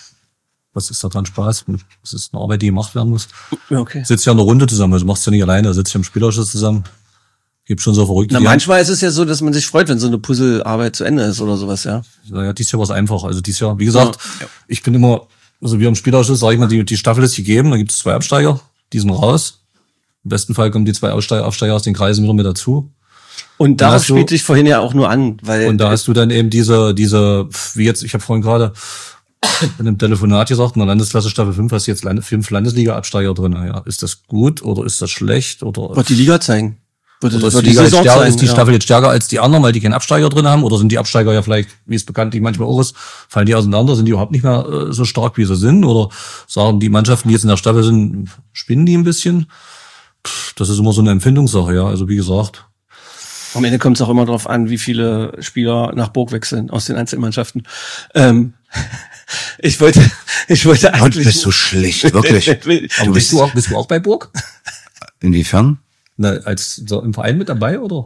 Was ist da dran Spaß? Das ist eine Arbeit, die gemacht werden muss. Okay. Sitzt ja in der Runde zusammen, also machst du ja nicht alleine, sitzt ja im Spielausschuss zusammen. Gibt schon so verrückt. Na, manchmal ist es ja so, dass man sich freut, wenn so eine Puzzlearbeit zu Ende ist oder sowas, ja. Ja, dieses Jahr war es einfach. Also dieses Jahr, wie gesagt, ja. ich bin immer, also wir im Spielausschuss, sag ich mal, die, die Staffel ist gegeben, da gibt es zwei Absteiger, die sind raus. Im besten Fall kommen die zwei Aufsteiger, Aufsteiger aus den Kreisen wieder mit dazu. Und darauf spielt sich vorhin ja auch nur an, weil. Und da hast du dann eben diese, diese, wie jetzt, ich habe vorhin gerade in einem Telefonat gesagt, in der Landesklasse Staffel fünf hast du jetzt Land, fünf Landesliga-Absteiger drin. Ja, ist das gut oder ist das schlecht? Oder wird die Liga zeigen? Oder ist, die, die Liga stärker, sein, ist die ja. Staffel jetzt stärker als die anderen, weil die keinen Absteiger drin haben? Oder sind die Absteiger ja vielleicht, wie es bekanntlich manchmal auch ist, fallen die auseinander? Sind die überhaupt nicht mehr äh, so stark, wie sie sind? Oder sagen die Mannschaften, die jetzt in der Staffel sind, spinnen die ein bisschen? Pff, das ist immer so eine Empfindungssache, ja. Also wie gesagt. Am Ende kommt es auch immer darauf an, wie viele Spieler nach Burg wechseln aus den Einzelmannschaften. Ähm, ich wollte, ich wollte eigentlich. Du bist so schlecht, wirklich. Aber bist du auch, bist du auch bei Burg? Inwiefern? Na, als so im Verein mit dabei, oder?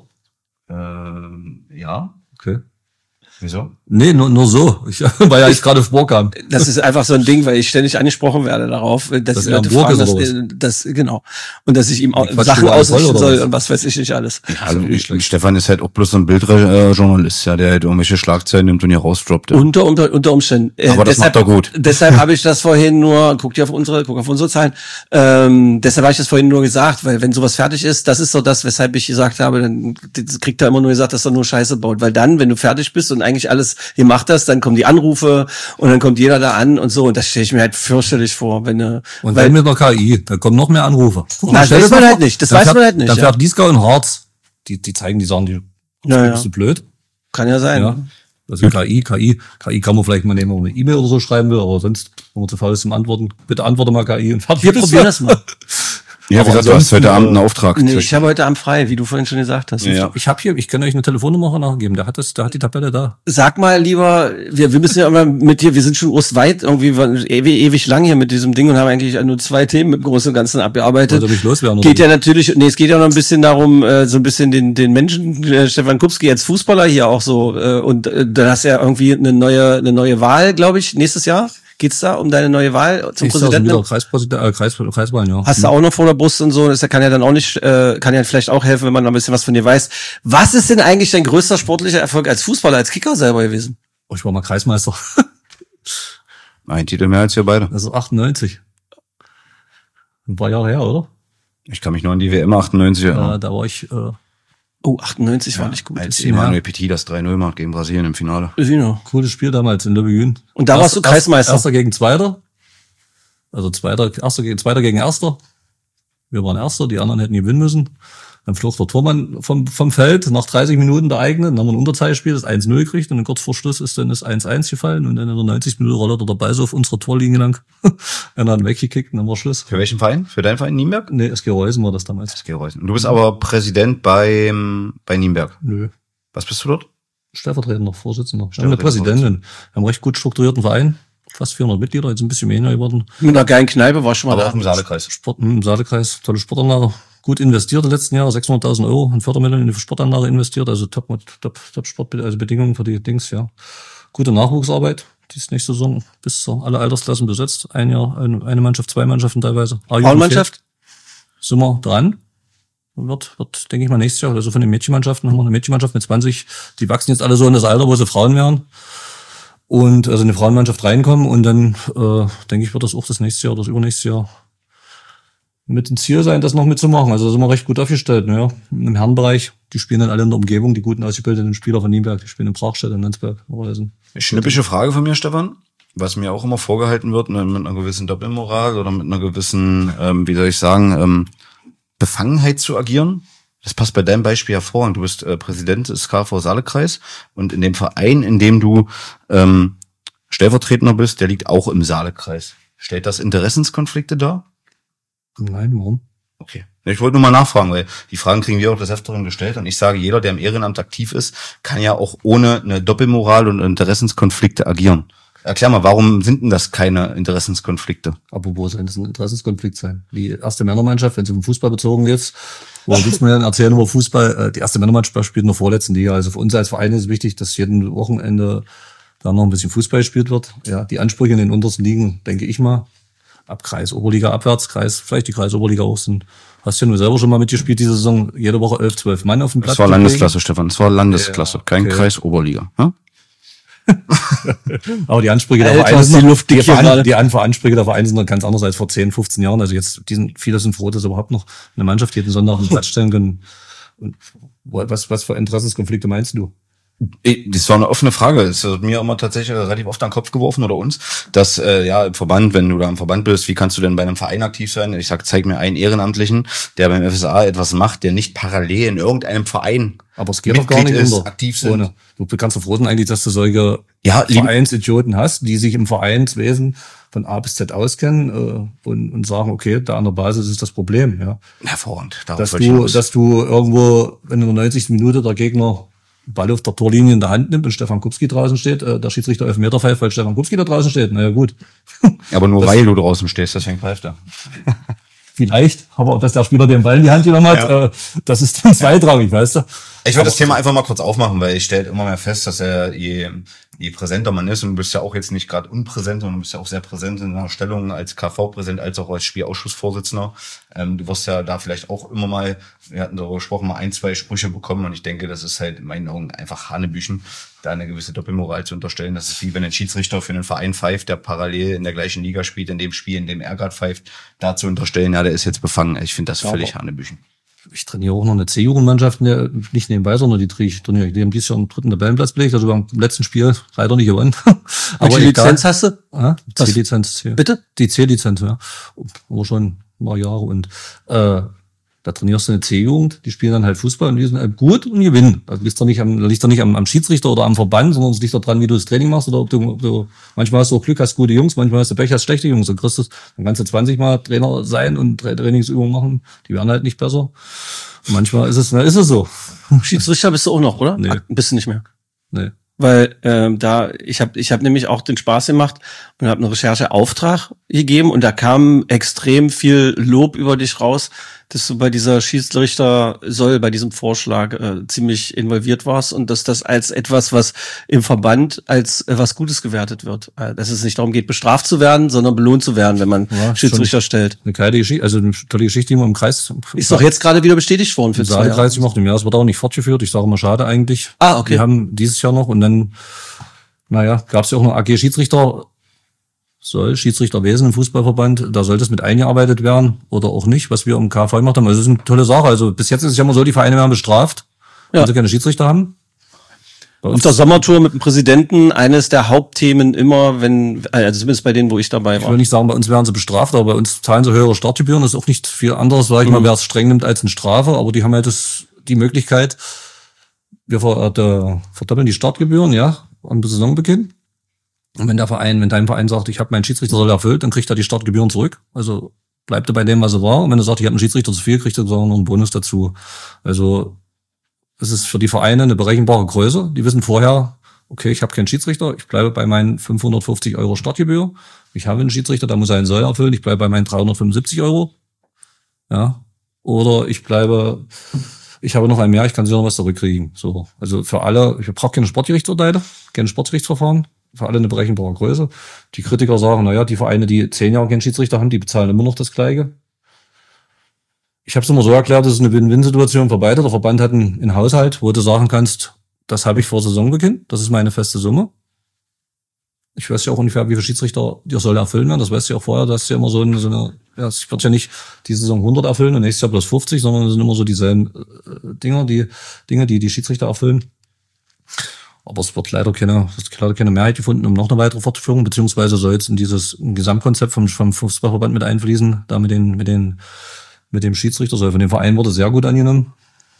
Ähm, ja. Okay. Wieso? Nee, nur, nur so. Ich, weil ja ich gerade auf Burg kam. Das ist einfach so ein Ding, weil ich ständig angesprochen werde darauf, dass das die Leute fragen, dass, dass, genau. Und dass ich ihm auch Sachen ausrichten soll und was weiß ich nicht alles. Ja, also ich, Stefan ist halt auch bloß so ein Bildjournalist, ja, der halt irgendwelche Schlagzeilen nimmt und hier rausdroppt. Ja. Unter, unter, unter Umständen. Aber das deshalb, macht er gut. Deshalb habe ich das vorhin nur, guck dir auf unsere, guck auf unsere Zahlen, ähm, deshalb habe ich das vorhin nur gesagt, weil wenn sowas fertig ist, das ist so das, weshalb ich gesagt habe, dann kriegt er immer nur gesagt, dass er nur Scheiße baut. Weil dann, wenn du fertig bist und eigentlich alles macht das, dann kommen die Anrufe und dann kommt jeder da an und so und das stelle ich mir halt fürchterlich vor, wenn eine und weil, dann mit einer K I, da kommen noch mehr Anrufe. Guck mal, das weiß man halt nicht, das weiß fährt, man halt nicht. Dann fährt ja. Dieskau und Harz, die die zeigen die Sachen, die ja, ja. bist du blöd. Kann ja sein. Ja. Also K I, K I, K I kann man vielleicht mal nehmen, wenn man eine E-Mail oder so schreiben will, aber sonst, wenn man zu faul ist zum Antworten, bitte antworte mal K I und fertig. Wir probieren das mal. Ja, wie gesagt, du hast heute Abend einen Auftrag. Nee, ich habe heute Abend frei, wie du vorhin schon gesagt hast. Ja. Ich habe hier, ich kann euch eine Telefonnummer nachgeben. Der hat das, der hat die Tabelle da. Sag mal lieber, wir, wir müssen ja immer mit dir, wir sind schon ostweit irgendwie ewig, ewig lang hier mit diesem Ding und haben eigentlich nur zwei Themen im Großen und Ganzen abgearbeitet. Wollte mich loswerden, geht ja natürlich, nee, es geht ja noch ein bisschen darum, äh, so ein bisschen den den Menschen, äh, Stefan Kupski als Fußballer hier auch so äh, und äh, dann hast du ja irgendwie eine neue eine neue Wahl, glaube ich, nächstes Jahr. Geht's da um deine neue Wahl zum ich Präsidenten? Wieder Kreispräsident, äh, Kreis, Kreiswahlen, ja. Hast du auch noch vor der Brust und so, das kann ja dann auch nicht, äh, kann ja vielleicht auch helfen, wenn man noch ein bisschen was von dir weiß. Was ist denn eigentlich dein größter sportlicher Erfolg als Fußballer, als Kicker selber gewesen? Oh, ich war mal Kreismeister. Ein Titel mehr als wir beide. Also achtundneunzig. Ein paar Jahre her, oder? Ich kann mich nur an die W M achtundneunzig erinnern. Ja, da war ich, äh, Oh, achtundneunzig ja, war nicht gut. Als Emanuel Petit das drei null macht gegen Brasilien im Finale. Genau. Cooles Spiel damals in Löbejün. Und da Erst, warst du Kreismeister. Erster gegen Zweiter. Also Zweiter, Erster gegen, Zweiter gegen Erster. Wir waren Erster, die anderen hätten gewinnen müssen. Dann flog der Tormann vom, vom Feld nach dreißig Minuten der eigene. Dann haben wir ein Unterzahlspiel, das eins null gekriegt. Und dann kurz vor Schluss ist dann das eins eins gefallen. Und dann in der neunzigsten Minute rollert der Ball so auf unserer Torlinie lang. Einer hat ihn weggekickt und dann war Schluss. Für welchen Verein? Für deinen Verein Nienberg? Nee, S G Reusen war das damals. S G Reusen. Und du bist aber Präsident beim, bei Nienberg? Nö. Was bist du dort? Stellvertretender, Vorsitzender. Wir haben eine Präsidentin. Wir haben einen recht gut strukturierten Verein. Fast vierhundert Mitglieder, jetzt ein bisschen weniger geworden. Mit einer geilen Kneipe war schon mal aber da. Auch im Saalekreis. Sport, im Saalekreis, tolle Sportanlage. Gut investiert in den letzten Jahren, sechshunderttausend Euro in Fördermittel in die Sportanlage investiert, also top, top, top Sport, also Bedingungen für die Dings, ja. Gute Nachwuchsarbeit, die ist nächste Saison bis zu alle Altersklassen besetzt. Ein Jahr, eine Mannschaft, zwei Mannschaften teilweise. Frauenmannschaft? Sind wir dran. Wird, wird, denke ich mal, nächstes Jahr, also von den Mädchenmannschaften haben wir eine Mädchenmannschaft mit zwanzig, die wachsen jetzt alle so in das Alter, wo sie Frauen werden. Und also eine Frauenmannschaft reinkommen und dann, äh, denke ich, wird das auch das nächste Jahr oder das übernächste Jahr mit dem Ziel sein, das noch mitzumachen. Also da sind wir recht gut aufgestellt. Naja, im Herrenbereich, die spielen dann alle in der Umgebung, die guten ausgebildeten Spieler von Nienberg, die spielen in Brachstedt, in Landsberg. Schnippische Frage von mir, Stefan, was mir auch immer vorgehalten wird, mit einer gewissen Doppelmoral oder mit einer gewissen, ähm, wie soll ich sagen, ähm, Befangenheit zu agieren. Das passt bei deinem Beispiel hervorragend. Du bist äh, Präsident des K V Saalekreis und in dem Verein, in dem du ähm, Stellvertretender bist, der liegt auch im Saalekreis. Stellt das Interessenskonflikte dar? Nein, warum? Okay. Ich wollte nur mal nachfragen, weil die Fragen kriegen wir auch des Öfteren gestellt und ich sage, jeder, der im Ehrenamt aktiv ist, kann ja auch ohne eine Doppelmoral und Interessenskonflikte agieren. Erklär mal, warum sind denn das keine Interessenskonflikte? Aber wo soll das ein Interessenskonflikt sein? Die erste Männermannschaft, wenn es um Fußball bezogen geht, wo willst du mir dann erzählen über Fußball? Die erste Männermannschaft spielt in der vorletzten Liga. Also für uns als Verein ist es wichtig, dass jeden Wochenende da noch ein bisschen Fußball gespielt wird. Ja, die Ansprüche in den untersten Ligen, denke ich mal, ab Kreis, Oberliga abwärts, Kreis, vielleicht die Kreis, Oberliga auch sind. Hast du ja nur selber schon mal mitgespielt diese Saison, jede Woche elf, zwölf Mann auf dem Platz. Das war Landesklasse, Stefan, das war Landesklasse, ja, kein okay. Kreis, Oberliga. Hm? Aber die Ansprüche der Vereine sind, die, die, Verein, die Ansprüche der Vereine sind ganz anders als vor zehn, fünfzehn Jahren. Also jetzt, die sind, viele sind froh, dass sie überhaupt noch eine Mannschaft jeden Sonntag auf den Platz stellen können. Und was, was für Interessenskonflikte meinst du? Das war eine offene Frage. Es wird mir immer tatsächlich relativ oft an den Kopf geworfen oder uns, dass äh, ja im Verband, wenn du da im Verband bist, wie kannst du denn bei einem Verein aktiv sein? Ich sag, zeig mir einen Ehrenamtlichen, der beim F S A etwas macht, der nicht parallel in irgendeinem Verein aber es geht doch gar nicht ist, unter. aktiv sind. Ohne. Du kannst doch froh sein eigentlich, dass du solche ja, Vereinsidioten hast, die sich im Vereinswesen von A bis Z auskennen äh, und, und sagen, okay, da an der Basis ist das Problem. Ja. Hervorragend. Dass du, dass du irgendwo, wenn in der neunzigsten Minute der Gegner Ball auf der Torlinie in der Hand nimmt und Stefan Kupski draußen steht, äh, der Schiedsrichter Elfmeter pfeift, weil Stefan Kupski da draußen steht. Naja, gut. Aber nur das, weil du draußen stehst, deswegen pfeift er. Vielleicht, aber dass der Spieler den Ball in die Hand genommen hat, ja. äh, das ist dann zweitrangig, weißt du. Ich würde das Thema einfach mal kurz aufmachen, weil ich stelle immer mehr fest, dass er je, je präsenter man ist, und du bist ja auch jetzt nicht gerade unpräsent, sondern du bist ja auch sehr präsent in deiner Stellung als K V-Präsident, als auch als Spielausschussvorsitzender. Ähm, du wirst ja da vielleicht auch immer mal, wir hatten darüber gesprochen, mal ein, zwei Sprüche bekommen, und ich denke, das ist halt in meinen Augen einfach Hanebüchen, da eine gewisse Doppelmoral zu unterstellen. Das ist wie wenn ein Schiedsrichter für einen Verein pfeift, der parallel in der gleichen Liga spielt, in dem Spiel, in dem er gerade pfeift, da zu unterstellen, ja, der ist jetzt befangen. Ich finde das ja, völlig Hanebüchen. Ich trainiere auch noch eine C-Jugendmannschaft, nicht nebenbei, sondern die trainiere ich. Trainiere. Die haben dieses Jahr einen dritten Tabellenplatz belegt, also beim letzten Spiel leider nicht gewonnen. Aber die Lizenz hast du? Ja, C-Lizenz. Ja. Bitte? Die C-Lizenz, ja. Aber schon ein paar Jahre. Und äh, da trainierst du eine C-Jugend, die spielen dann halt Fußball und die sind halt gut und gewinnen. Das liegt doch nicht am, liegt doch nicht am, am Schiedsrichter oder am Verband, sondern es liegt doch dran, wie du das Training machst oder ob du, ob du manchmal hast du auch Glück, hast gute Jungs, manchmal hast du Pech, hast schlechte Jungs. Und kriegst du, dann kannst du zwanzig Mal Trainer sein und Trainingsübungen machen, die werden halt nicht besser. Und manchmal ist es, na, ist es so. Schiedsrichter bist du auch noch, oder? Nee. Ach, bist du nicht mehr? Nee. Weil ähm, da ich habe ich habe nämlich auch den Spaß gemacht und habe einen Rechercheauftrag gegeben und da kam extrem viel Lob über dich raus, dass du bei dieser Schiedsrichter soll bei diesem Vorschlag äh, ziemlich involviert warst und dass das als etwas, was im Verband als äh, was Gutes gewertet wird, äh, dass es nicht darum geht, bestraft zu werden, sondern belohnt zu werden, wenn man ja, Schiedsrichter stellt. Eine geile Geschichte, also eine tolle Geschichte, die man im Kreis ist doch jetzt gerade wieder bestätigt worden für zwei Jahre. Kreis gemacht im Jahr, es wird auch nicht fortgeführt. Ich sage mal schade eigentlich. Ah, okay. Wir haben dieses Jahr noch und dann, naja, gab es ja auch noch A G Schiedsrichter. Soll Schiedsrichterwesen im Fußballverband, da sollte es mit eingearbeitet werden oder auch nicht, was wir im K V gemacht haben. Also das ist eine tolle Sache. Also bis jetzt ist es ja immer so, die Vereine werden bestraft, wenn ja. sie keine Schiedsrichter haben. Auf der Sommertour mit dem Präsidenten eines der Hauptthemen immer, wenn, also zumindest bei denen, wo ich dabei war. Ich will nicht sagen, bei uns werden sie bestraft, aber bei uns zahlen sie höhere Startgebühren. Das ist auch nicht viel anderes, sage ich mhm. mal, wer es streng nimmt als eine Strafe. Aber die haben halt das, die Möglichkeit, wir ver, äh, verdoppeln die Startgebühren, ja, am Saisonbeginn. Und wenn der Verein, wenn dein Verein sagt, ich habe meinen Schiedsrichter soll erfüllt, dann kriegt er die Startgebühren zurück. Also bleibt er bei dem, was er war. Und wenn er sagt, ich habe einen Schiedsrichter zu viel, kriegt er noch einen Bonus dazu. Also es ist für die Vereine eine berechenbare Größe. Die wissen vorher, okay, ich habe keinen Schiedsrichter, ich bleibe bei meinen fünfhundertfünfzig Euro Startgebühr. Ich habe einen Schiedsrichter, der muss einen Soll erfüllen, ich bleibe bei meinen dreihundertfünfundsiebzig Euro. Ja. Oder ich bleibe, ich habe noch ein mehr, ich kann sicher noch was zurückkriegen. So. Also für alle, ich brauche keine Sportgerichtsurteile, kein Sportgerichtsverfahren. Für alle eine berechenbare Größe. Die Kritiker sagen, naja, die Vereine, die zehn Jahre keinen Schiedsrichter haben, die bezahlen immer noch das Gleiche. Ich habe es immer so erklärt, das ist eine Win-Win-Situation für beide. Der Verband hat einen, einen Haushalt, wo du sagen kannst, das habe ich vor Saisonbeginn, das ist meine feste Summe. Ich weiß ja auch ungefähr, wie viele Schiedsrichter dir soll erfüllen werden. Das weißt du ja auch vorher, dass ja immer so eine, so eine ja, ich werde ja nicht die Saison hundert erfüllen und nächstes Jahr bloß fünfzig, sondern es sind immer so dieselben äh, Dinger, die Dinge, die die Schiedsrichter erfüllen. Aber es wird leider keine, es ist leider keine Mehrheit gefunden, um noch eine weitere Fortführung, beziehungsweise soll jetzt in dieses Gesamtkonzept vom, vom Fußballverband mit einfließen, da mit den, mit den, mit dem Schiedsrichter, soll von dem Verein wurde sehr gut angenommen.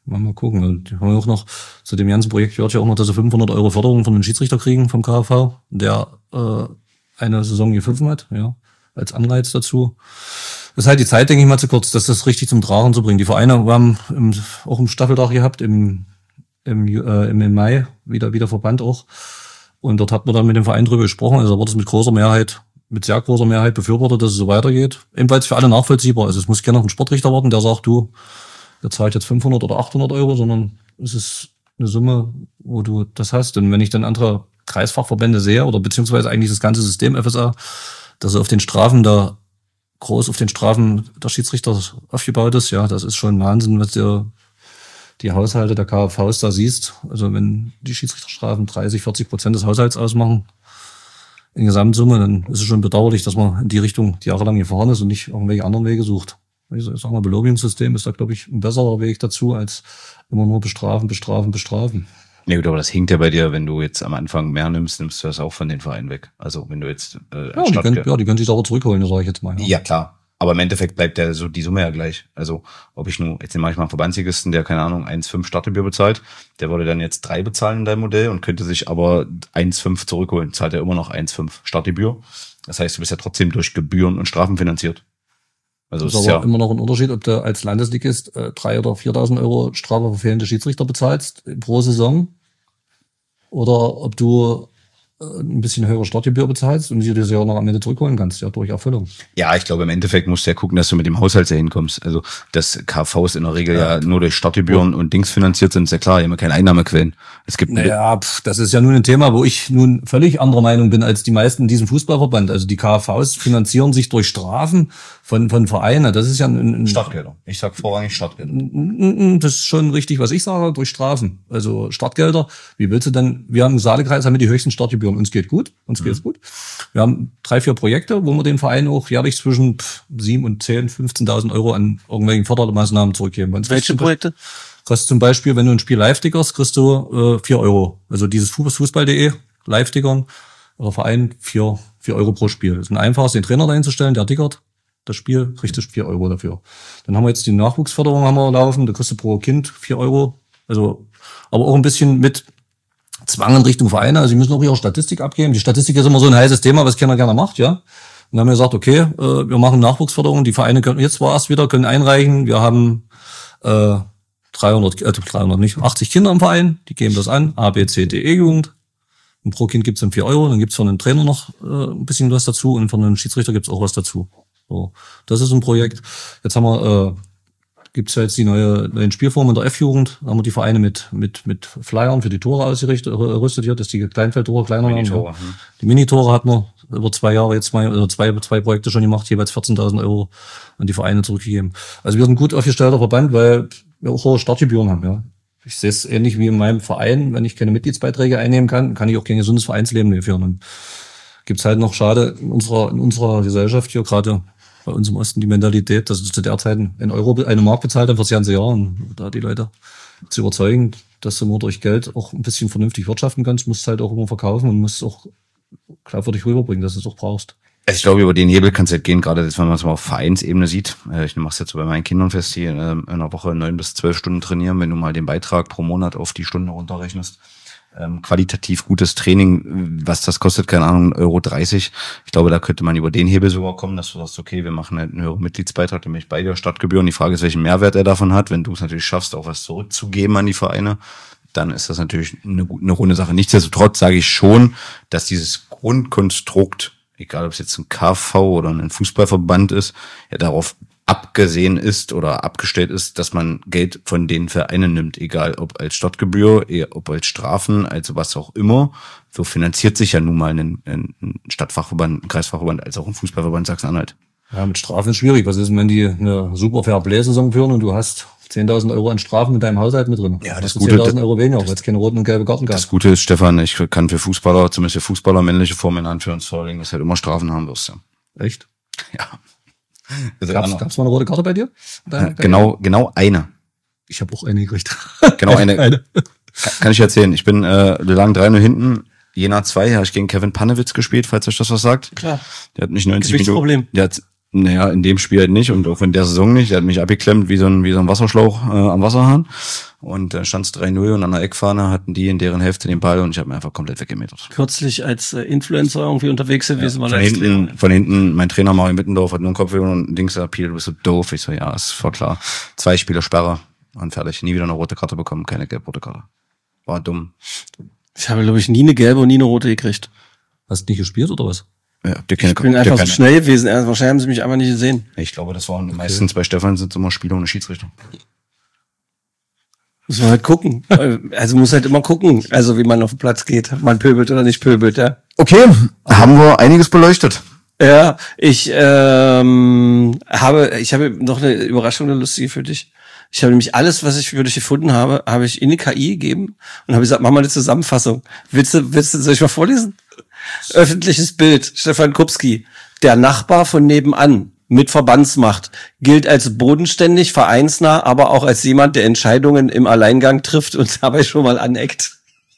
Mal gucken. Und haben wir auch noch, zu dem ganzen Projekt gehört ja auch noch, dass sie fünfhundert Euro Förderung von den Schiedsrichter kriegen vom K H V, der äh, eine Saison gepfiffen hat, ja, als Anreiz dazu. Das ist halt die Zeit, denke ich mal, zu kurz, dass das richtig zum Tragen zu bringen. Die Vereine haben im, auch im Staffeltag gehabt, im, im, äh, im Mai, wieder, wieder Verband auch. Und dort hat man dann mit dem Verein drüber gesprochen, also wurde es mit großer Mehrheit, mit sehr großer Mehrheit befürwortet, dass es so weitergeht. Ebenfalls für alle nachvollziehbar. Also es muss keiner auf einen Sportrichter warten, der sagt, du, der zahlt jetzt fünfhundert oder achthundert Euro, sondern es ist eine Summe, wo du das hast. Und wenn ich dann andere Kreisfachverbände sehe, oder beziehungsweise eigentlich das ganze System F S A, dass er auf den Strafen da groß auf den Strafen der Schiedsrichter aufgebaut ist, ja, das ist schon Wahnsinn, was du die Haushalte der K H Vs da siehst. Also wenn die Schiedsrichterstrafen dreißig, vierzig Prozent des Haushalts ausmachen, in Gesamtsumme, dann ist es schon bedauerlich, dass man in die Richtung jahrelang gefahren ist und nicht irgendwelche anderen Wege sucht. Ich sag mal, Belobigungssystem ist da, glaube ich, ein besserer Weg dazu, als immer nur bestrafen, bestrafen, bestrafen. Ja gut, aber das hinkt ja bei dir, wenn du jetzt am Anfang mehr nimmst, nimmst du das auch von den Vereinen weg. Also wenn du jetzt äh, ja, die können, ja, die können sich da auch zurückholen, sage ich jetzt mal. Ja. ja, klar. Aber im Endeffekt bleibt ja so die Summe ja gleich. Also ob ich nur, jetzt nehme ich mal einen Verbandsligisten, der, keine Ahnung, eins Komma fünf Startgebühr bezahlt, der würde dann jetzt drei bezahlen in deinem Modell und könnte sich aber eins Komma fünf zurückholen, zahlt er immer noch eins Komma fünf Startgebühr. Das heißt, du bist ja trotzdem durch Gebühren und Strafen finanziert. Also das ist aber ja immer noch ein Unterschied, ob du als Landesligist äh, drei oder viertausend Euro Strafe für fehlende Schiedsrichter bezahlst pro Saison oder ob du ein bisschen höhere Startgebühr bezahlst und dir das ja auch noch am Ende zurückholen kannst, ja, durch Erfüllung. Ja, ich glaube, im Endeffekt musst du ja gucken, dass du mit dem Haushalt sehr hinkommst. Also, dass K Vs in der Regel ja, ja nur durch Startgebühren und Dings finanziert sind, ist ja klar, immer keine Einnahmequellen. Es gibt naja, pf, das ist ja nun ein Thema, wo ich nun völlig anderer Meinung bin als die meisten in diesem Fußballverband. Also die K Vs finanzieren sich durch Strafen von von Vereinen. Das ist ja ein, ein Startgelder. Ich sag vorrangig Startgelder. Das ist schon richtig, was ich sage, durch Strafen. Also Startgelder. Wie willst du denn? Wir haben im Saalekreis haben wir die höchsten Startgebühren. Uns geht gut, uns mhm. geht's gut. Wir haben drei, vier Projekte, wo wir den Verein auch jährlich zwischen sieben und zehn, fünfzehntausend Euro an irgendwelchen Fördermaßnahmen zurückgeben. Wenn's Welche Projekte? Kriegst zum Beispiel, wenn du ein Spiel live tickerst, kriegst du äh, vier Euro. Also dieses Fußball punkt de, live tickern, oder Verein, vier, vier Euro pro Spiel. Das ist ein einfaches, den Trainer dahin zu stellen, der tickert das Spiel, kriegst du vier Euro dafür. Dann haben wir jetzt die Nachwuchsförderung haben wir laufen, da kriegst du pro Kind vier Euro. Also, aber auch ein bisschen mit Zwang in Richtung Vereine. Also, die müssen auch ihre Statistik abgeben. Die Statistik ist immer so ein heißes Thema, was keiner gerne macht, ja. Und dann haben wir gesagt, okay, äh, wir machen Nachwuchsförderung. Die Vereine können, jetzt war es wieder, können einreichen. Wir haben, äh, dreihundert, äh, dreihundert nicht, achtzig Kinder im Verein, die geben das an, A, B, C, D, E-Jugend. Und pro Kind gibt's dann vier Euro, dann gibt's von einem Trainer noch äh, ein bisschen was dazu und von einem Schiedsrichter gibt's auch was dazu. So, das ist ein Projekt. Jetzt haben wir, äh, gibt's ja jetzt die neue, neuen Spielformen in der F-Jugend, da haben wir die Vereine mit mit mit Flyern für die Tore ausgerüstet hier, dass die Kleinfeldtore kleiner werden. Ja. Die Minitore hat man über zwei Jahre jetzt mal, oder zwei, zwei Projekte schon gemacht, jeweils vierzehntausend Euro an die Vereine zurückgegeben. Also wir sind ein gut aufgestellter Verband, weil wir auch hohe Startgebühren haben, ja. Ich sehe es ähnlich wie in meinem Verein, wenn ich keine Mitgliedsbeiträge einnehmen kann, kann ich auch kein gesundes Vereinsleben führen. Und gibt's halt noch schade in unserer, in unserer Gesellschaft hier, gerade bei uns im Osten, die Mentalität, dass es zu der Zeit ein Euro, eine Mark bezahlt haben fürs ganze Jahr. Und da die Leute zu überzeugen, dass du nur durch Geld auch ein bisschen vernünftig wirtschaften kannst, musst du halt auch immer verkaufen und musst auch glaubwürdig rüberbringen, dass du es auch brauchst. Also ich glaube, über den Hebel kann es halt gehen, gerade wenn man es mal auf Vereinsebene sieht. Ich mache es jetzt so bei meinen Kindern fest, die in einer Woche neun bis zwölf Stunden trainieren, wenn du mal den Beitrag pro Monat auf die Stunde runterrechnest. Ähm, qualitativ gutes Training, was das kostet, keine Ahnung, Euro dreißig. Ich glaube, da könnte man über den Hebel sogar kommen, dass du sagst, okay, wir machen halt einen höheren Mitgliedsbeitrag, nämlich bei der Stadtgebühren. Die Frage ist, welchen Mehrwert er davon hat. Wenn du es natürlich schaffst, auch was zurückzugeben an die Vereine, dann ist das natürlich eine, eine runde Sache. Nichtsdestotrotz sage ich schon, dass dieses Grundkonstrukt, egal ob es jetzt ein K V oder ein Fußballverband ist, ja darauf abgesehen ist oder abgestellt ist, dass man Geld von den Vereinen nimmt, egal ob als Stadtgebühr, ob als Strafen, also was auch immer. So finanziert sich ja nun mal ein, ein Stadtfachverband, ein Kreisfachverband, als auch ein Fußballverband Sachsen-Anhalt. Ja, mit Strafen ist schwierig. Was ist, wenn die eine super Fair-Play-Saison führen und du hast zehntausend Euro an Strafen mit deinem Haushalt mit drin? Ja, das Gute, zehntausend Euro weniger, weil es keine roten und gelbe Karten gab. Das Gute ist, Stefan, ich kann für Fußballer, zumindest für Fußballer, männliche Formen in Anführungszeichen, dass halt immer Strafen haben wirst. Ja. Echt? Ja. Also gab's, gab's mal eine rote Karte bei dir? Deine, genau, genau eine. Ich habe auch eine gekriegt. Genau eine. eine. Kann ich erzählen. Ich bin äh, lang drei null hinten. Jena zwei, habe ich gegen Kevin Panewitz gespielt, falls euch das was sagt. Klar. Der hat nicht neunzig Minuten. Der hat Naja, in dem Spiel halt nicht und auch in der Saison nicht. Der hat mich abgeklemmt wie so ein, wie so ein Wasserschlauch äh, am Wasserhahn. Und dann äh, stand es drei null und an der Eckfahne hatten die in deren Hälfte den Ball und ich habe mir einfach komplett weggemetert. Kürzlich als äh, Influencer irgendwie unterwegs gewesen. Ja, von hinten, von hinten, mein Trainer Mario Mittendorf hat nur einen Kopf und Dings gesagt, Piel, du bist so doof. Ich so, ja, ist voll klar. Zwei Spiele Sperre und fertig. Nie wieder eine rote Karte bekommen, keine gelb-rote Karte. War dumm. Ich habe, glaube ich, nie eine gelbe und nie eine rote gekriegt. Hast du nicht gespielt oder was? Ja, ich keine, bin einfach so schnell gewesen. Wahrscheinlich haben sie mich einfach nicht gesehen. Ich glaube, das waren okay. Meistens bei Stefan sind es immer Spieler ohne Schiedsrichter. Muss man halt gucken. Also muss halt immer gucken, also wie man auf den Platz geht. Man pöbelt oder nicht pöbelt, ja. Okay, haben wir einiges beleuchtet. Ja, ich ähm, habe, ich habe noch eine Überraschung, eine lustige für dich. Ich habe nämlich alles, was ich für dich gefunden habe, habe ich in die K I gegeben und habe gesagt, mach mal eine Zusammenfassung. Willst du, willst du, soll ich mal vorlesen? Öffentliches Bild, Stefan Kupski. Der Nachbar von nebenan mit Verbandsmacht gilt als bodenständig, vereinsnah, aber auch als jemand, der Entscheidungen im Alleingang trifft und dabei schon mal aneckt.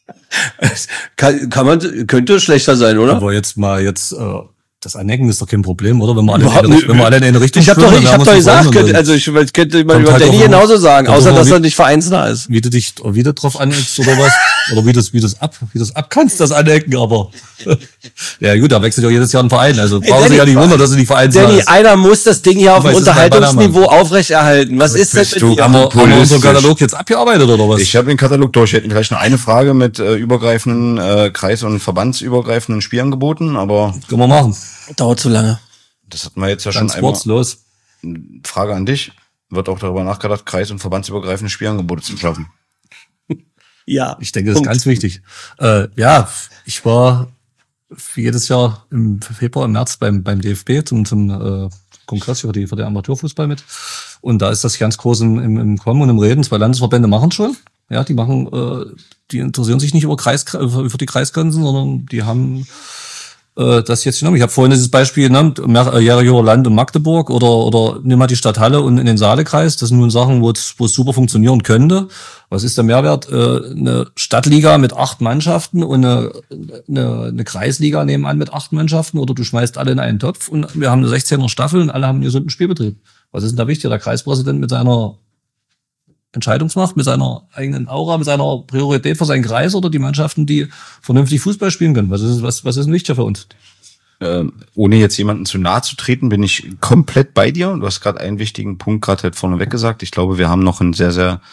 kann, kann man, könnte schlechter sein, oder? Aber jetzt mal jetzt, äh, das Anecken ist doch kein Problem, oder? Wenn wir alle, in, eine, wenn wir alle in eine Richtung Ich habe doch, ich hab doch gesagt, könnte, also ich könnte man über halt Danny genauso sagen, außer dass wie, er nicht vereinsnah ist. Wie du dich wieder drauf aneckst oder was? Oder wie das, wie das ab, wie das abkannst, das Anecken, aber. Ja gut, da wechselt ja jedes Jahr ein Verein, also brauchen Sie ja nicht wundern, dass du nicht vereinsnah Danny, ist. einer muss das Ding hier auf dem Unterhaltungsniveau aufrechterhalten. Was ist das mit dir? Haben wir, haben wir unseren Katalog jetzt abgearbeitet oder was? Ich habe den Katalog durch. Wir hätten vielleicht noch eine Frage mit äh, übergreifenden, äh, Kreis- und verbandsübergreifenden Spielangeboten, aber. Können wir machen. Dauert zu lange. Das hatten wir jetzt ja Ganz schon einmal. Los. Frage an dich. Wird auch darüber nachgedacht, kreis- und verbandsübergreifende Spielangebote zu schaffen? Ja. Ich denke, das Punkt. Ist ganz wichtig. Äh, ja, ich war wie jedes Jahr im Februar, im März beim, beim D F B zum, zum äh, Kongress für, die, für den Amateurfußball mit. Und da ist das ganz groß im, im, im Kommen und im Reden. Zwei Landesverbände machen schon. Ja, die machen, äh, die interessieren sich nicht über Kreis, über die Kreisgrenzen, sondern die haben äh, das jetzt genommen. Ich habe vorhin dieses Beispiel genannt, Jerichower Land und Magdeburg oder oder nimm mal die Stadt Halle und in den Saalekreis. Das sind nun Sachen, wo es wo es super funktionieren könnte. Was ist der Mehrwert? Äh, eine Stadtliga mit acht Mannschaften und eine, eine, eine Kreisliga nebenan mit acht Mannschaften oder du schmeißt alle in einen Topf und wir haben eine sechzehner Staffel und alle haben einen gesunden Spielbetrieb. Was ist denn da wichtig? Der Kreispräsident mit seiner Entscheidungsmacht, mit seiner eigenen Aura, mit seiner Priorität für seinen Kreis oder die Mannschaften, die vernünftig Fußball spielen können? Was ist, was, was ist wichtiger für uns? Ähm, ohne jetzt jemanden zu nahe zu treten, bin ich komplett bei dir. Du hast gerade einen wichtigen Punkt gerade halt vorneweg gesagt. Ich glaube, wir haben noch ein sehr, sehr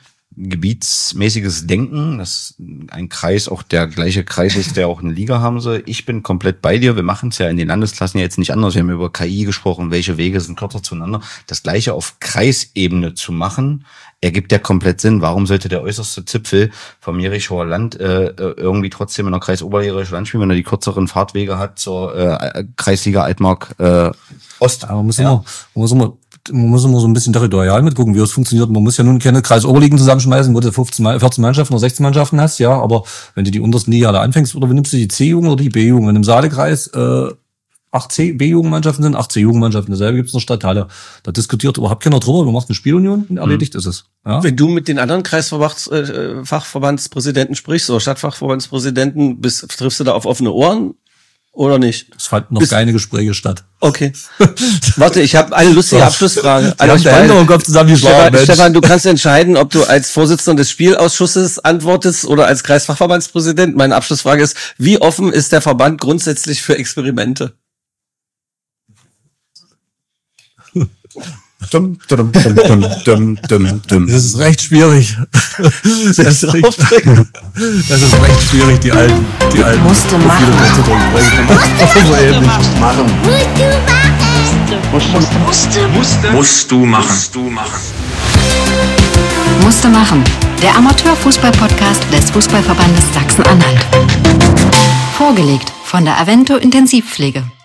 gebietsmäßiges Denken, dass ein Kreis auch der gleiche Kreis ist, der auch eine Liga haben soll. Ich bin komplett bei dir. Wir machen es ja in den Landesklassen ja jetzt nicht anders. Wir haben über K I gesprochen, welche Wege sind kürzer zueinander. Das Gleiche auf Kreisebene zu machen, ergibt ja komplett Sinn. Warum sollte der äußerste Zipfel vom Jerichower Land äh, irgendwie trotzdem in der Kreis Oberjerichower Land spielen, wenn er die kürzeren Fahrtwege hat zur äh, Kreisliga Altmark äh, Ost? Aber muss immer, muss immer Man muss immer so ein bisschen territorial mitgucken, wie es funktioniert. Man muss ja nun keine Kreisoberligen zusammenschmeißen, wo du fünfzehn, vierzehn Mannschaften oder sechzehn Mannschaften hast, ja, aber wenn du die untersten Liga da anfängst, oder nimmst du die C-Jugend oder die B-Jugend? Wenn im Saalekreis äh, acht B-Jugendmannschaften sind, acht C-Jugendmannschaften, dasselbe gibt's in der Stadt Halle. Da diskutiert überhaupt keiner drüber, man macht eine Spielunion und erledigt mhm. ist es. Ja? Wenn du mit den anderen Kreisfachverbandspräsidenten sprichst, oder Stadtfachverbandspräsidenten, bist, triffst du da auf offene Ohren? Oder nicht? Es fanden noch Bis keine Gespräche statt. Okay. Warte, ich habe eine lustige Abschlussfrage. Die haben Hände im Kopf zusammengeschlagen, Stefan, Stefan, du kannst entscheiden, ob du als Vorsitzender des Spielausschusses antwortest oder als Kreisfachverbandspräsident. Meine Abschlussfrage ist, wie offen ist der Verband grundsätzlich für Experimente? Dum, dum, dum, dum, dum, dum, dum. Das ist recht schwierig. Das ist recht, das ist recht schwierig, die alten, die alten. Musste machen. Musste machen. Musste, musste, musste, musst du machen. Musst du machen. Musste machen. Der Amateurfußball-Podcast des Fußballverbandes Sachsen-Anhalt. Vorgelegt von der Avento Intensivpflege.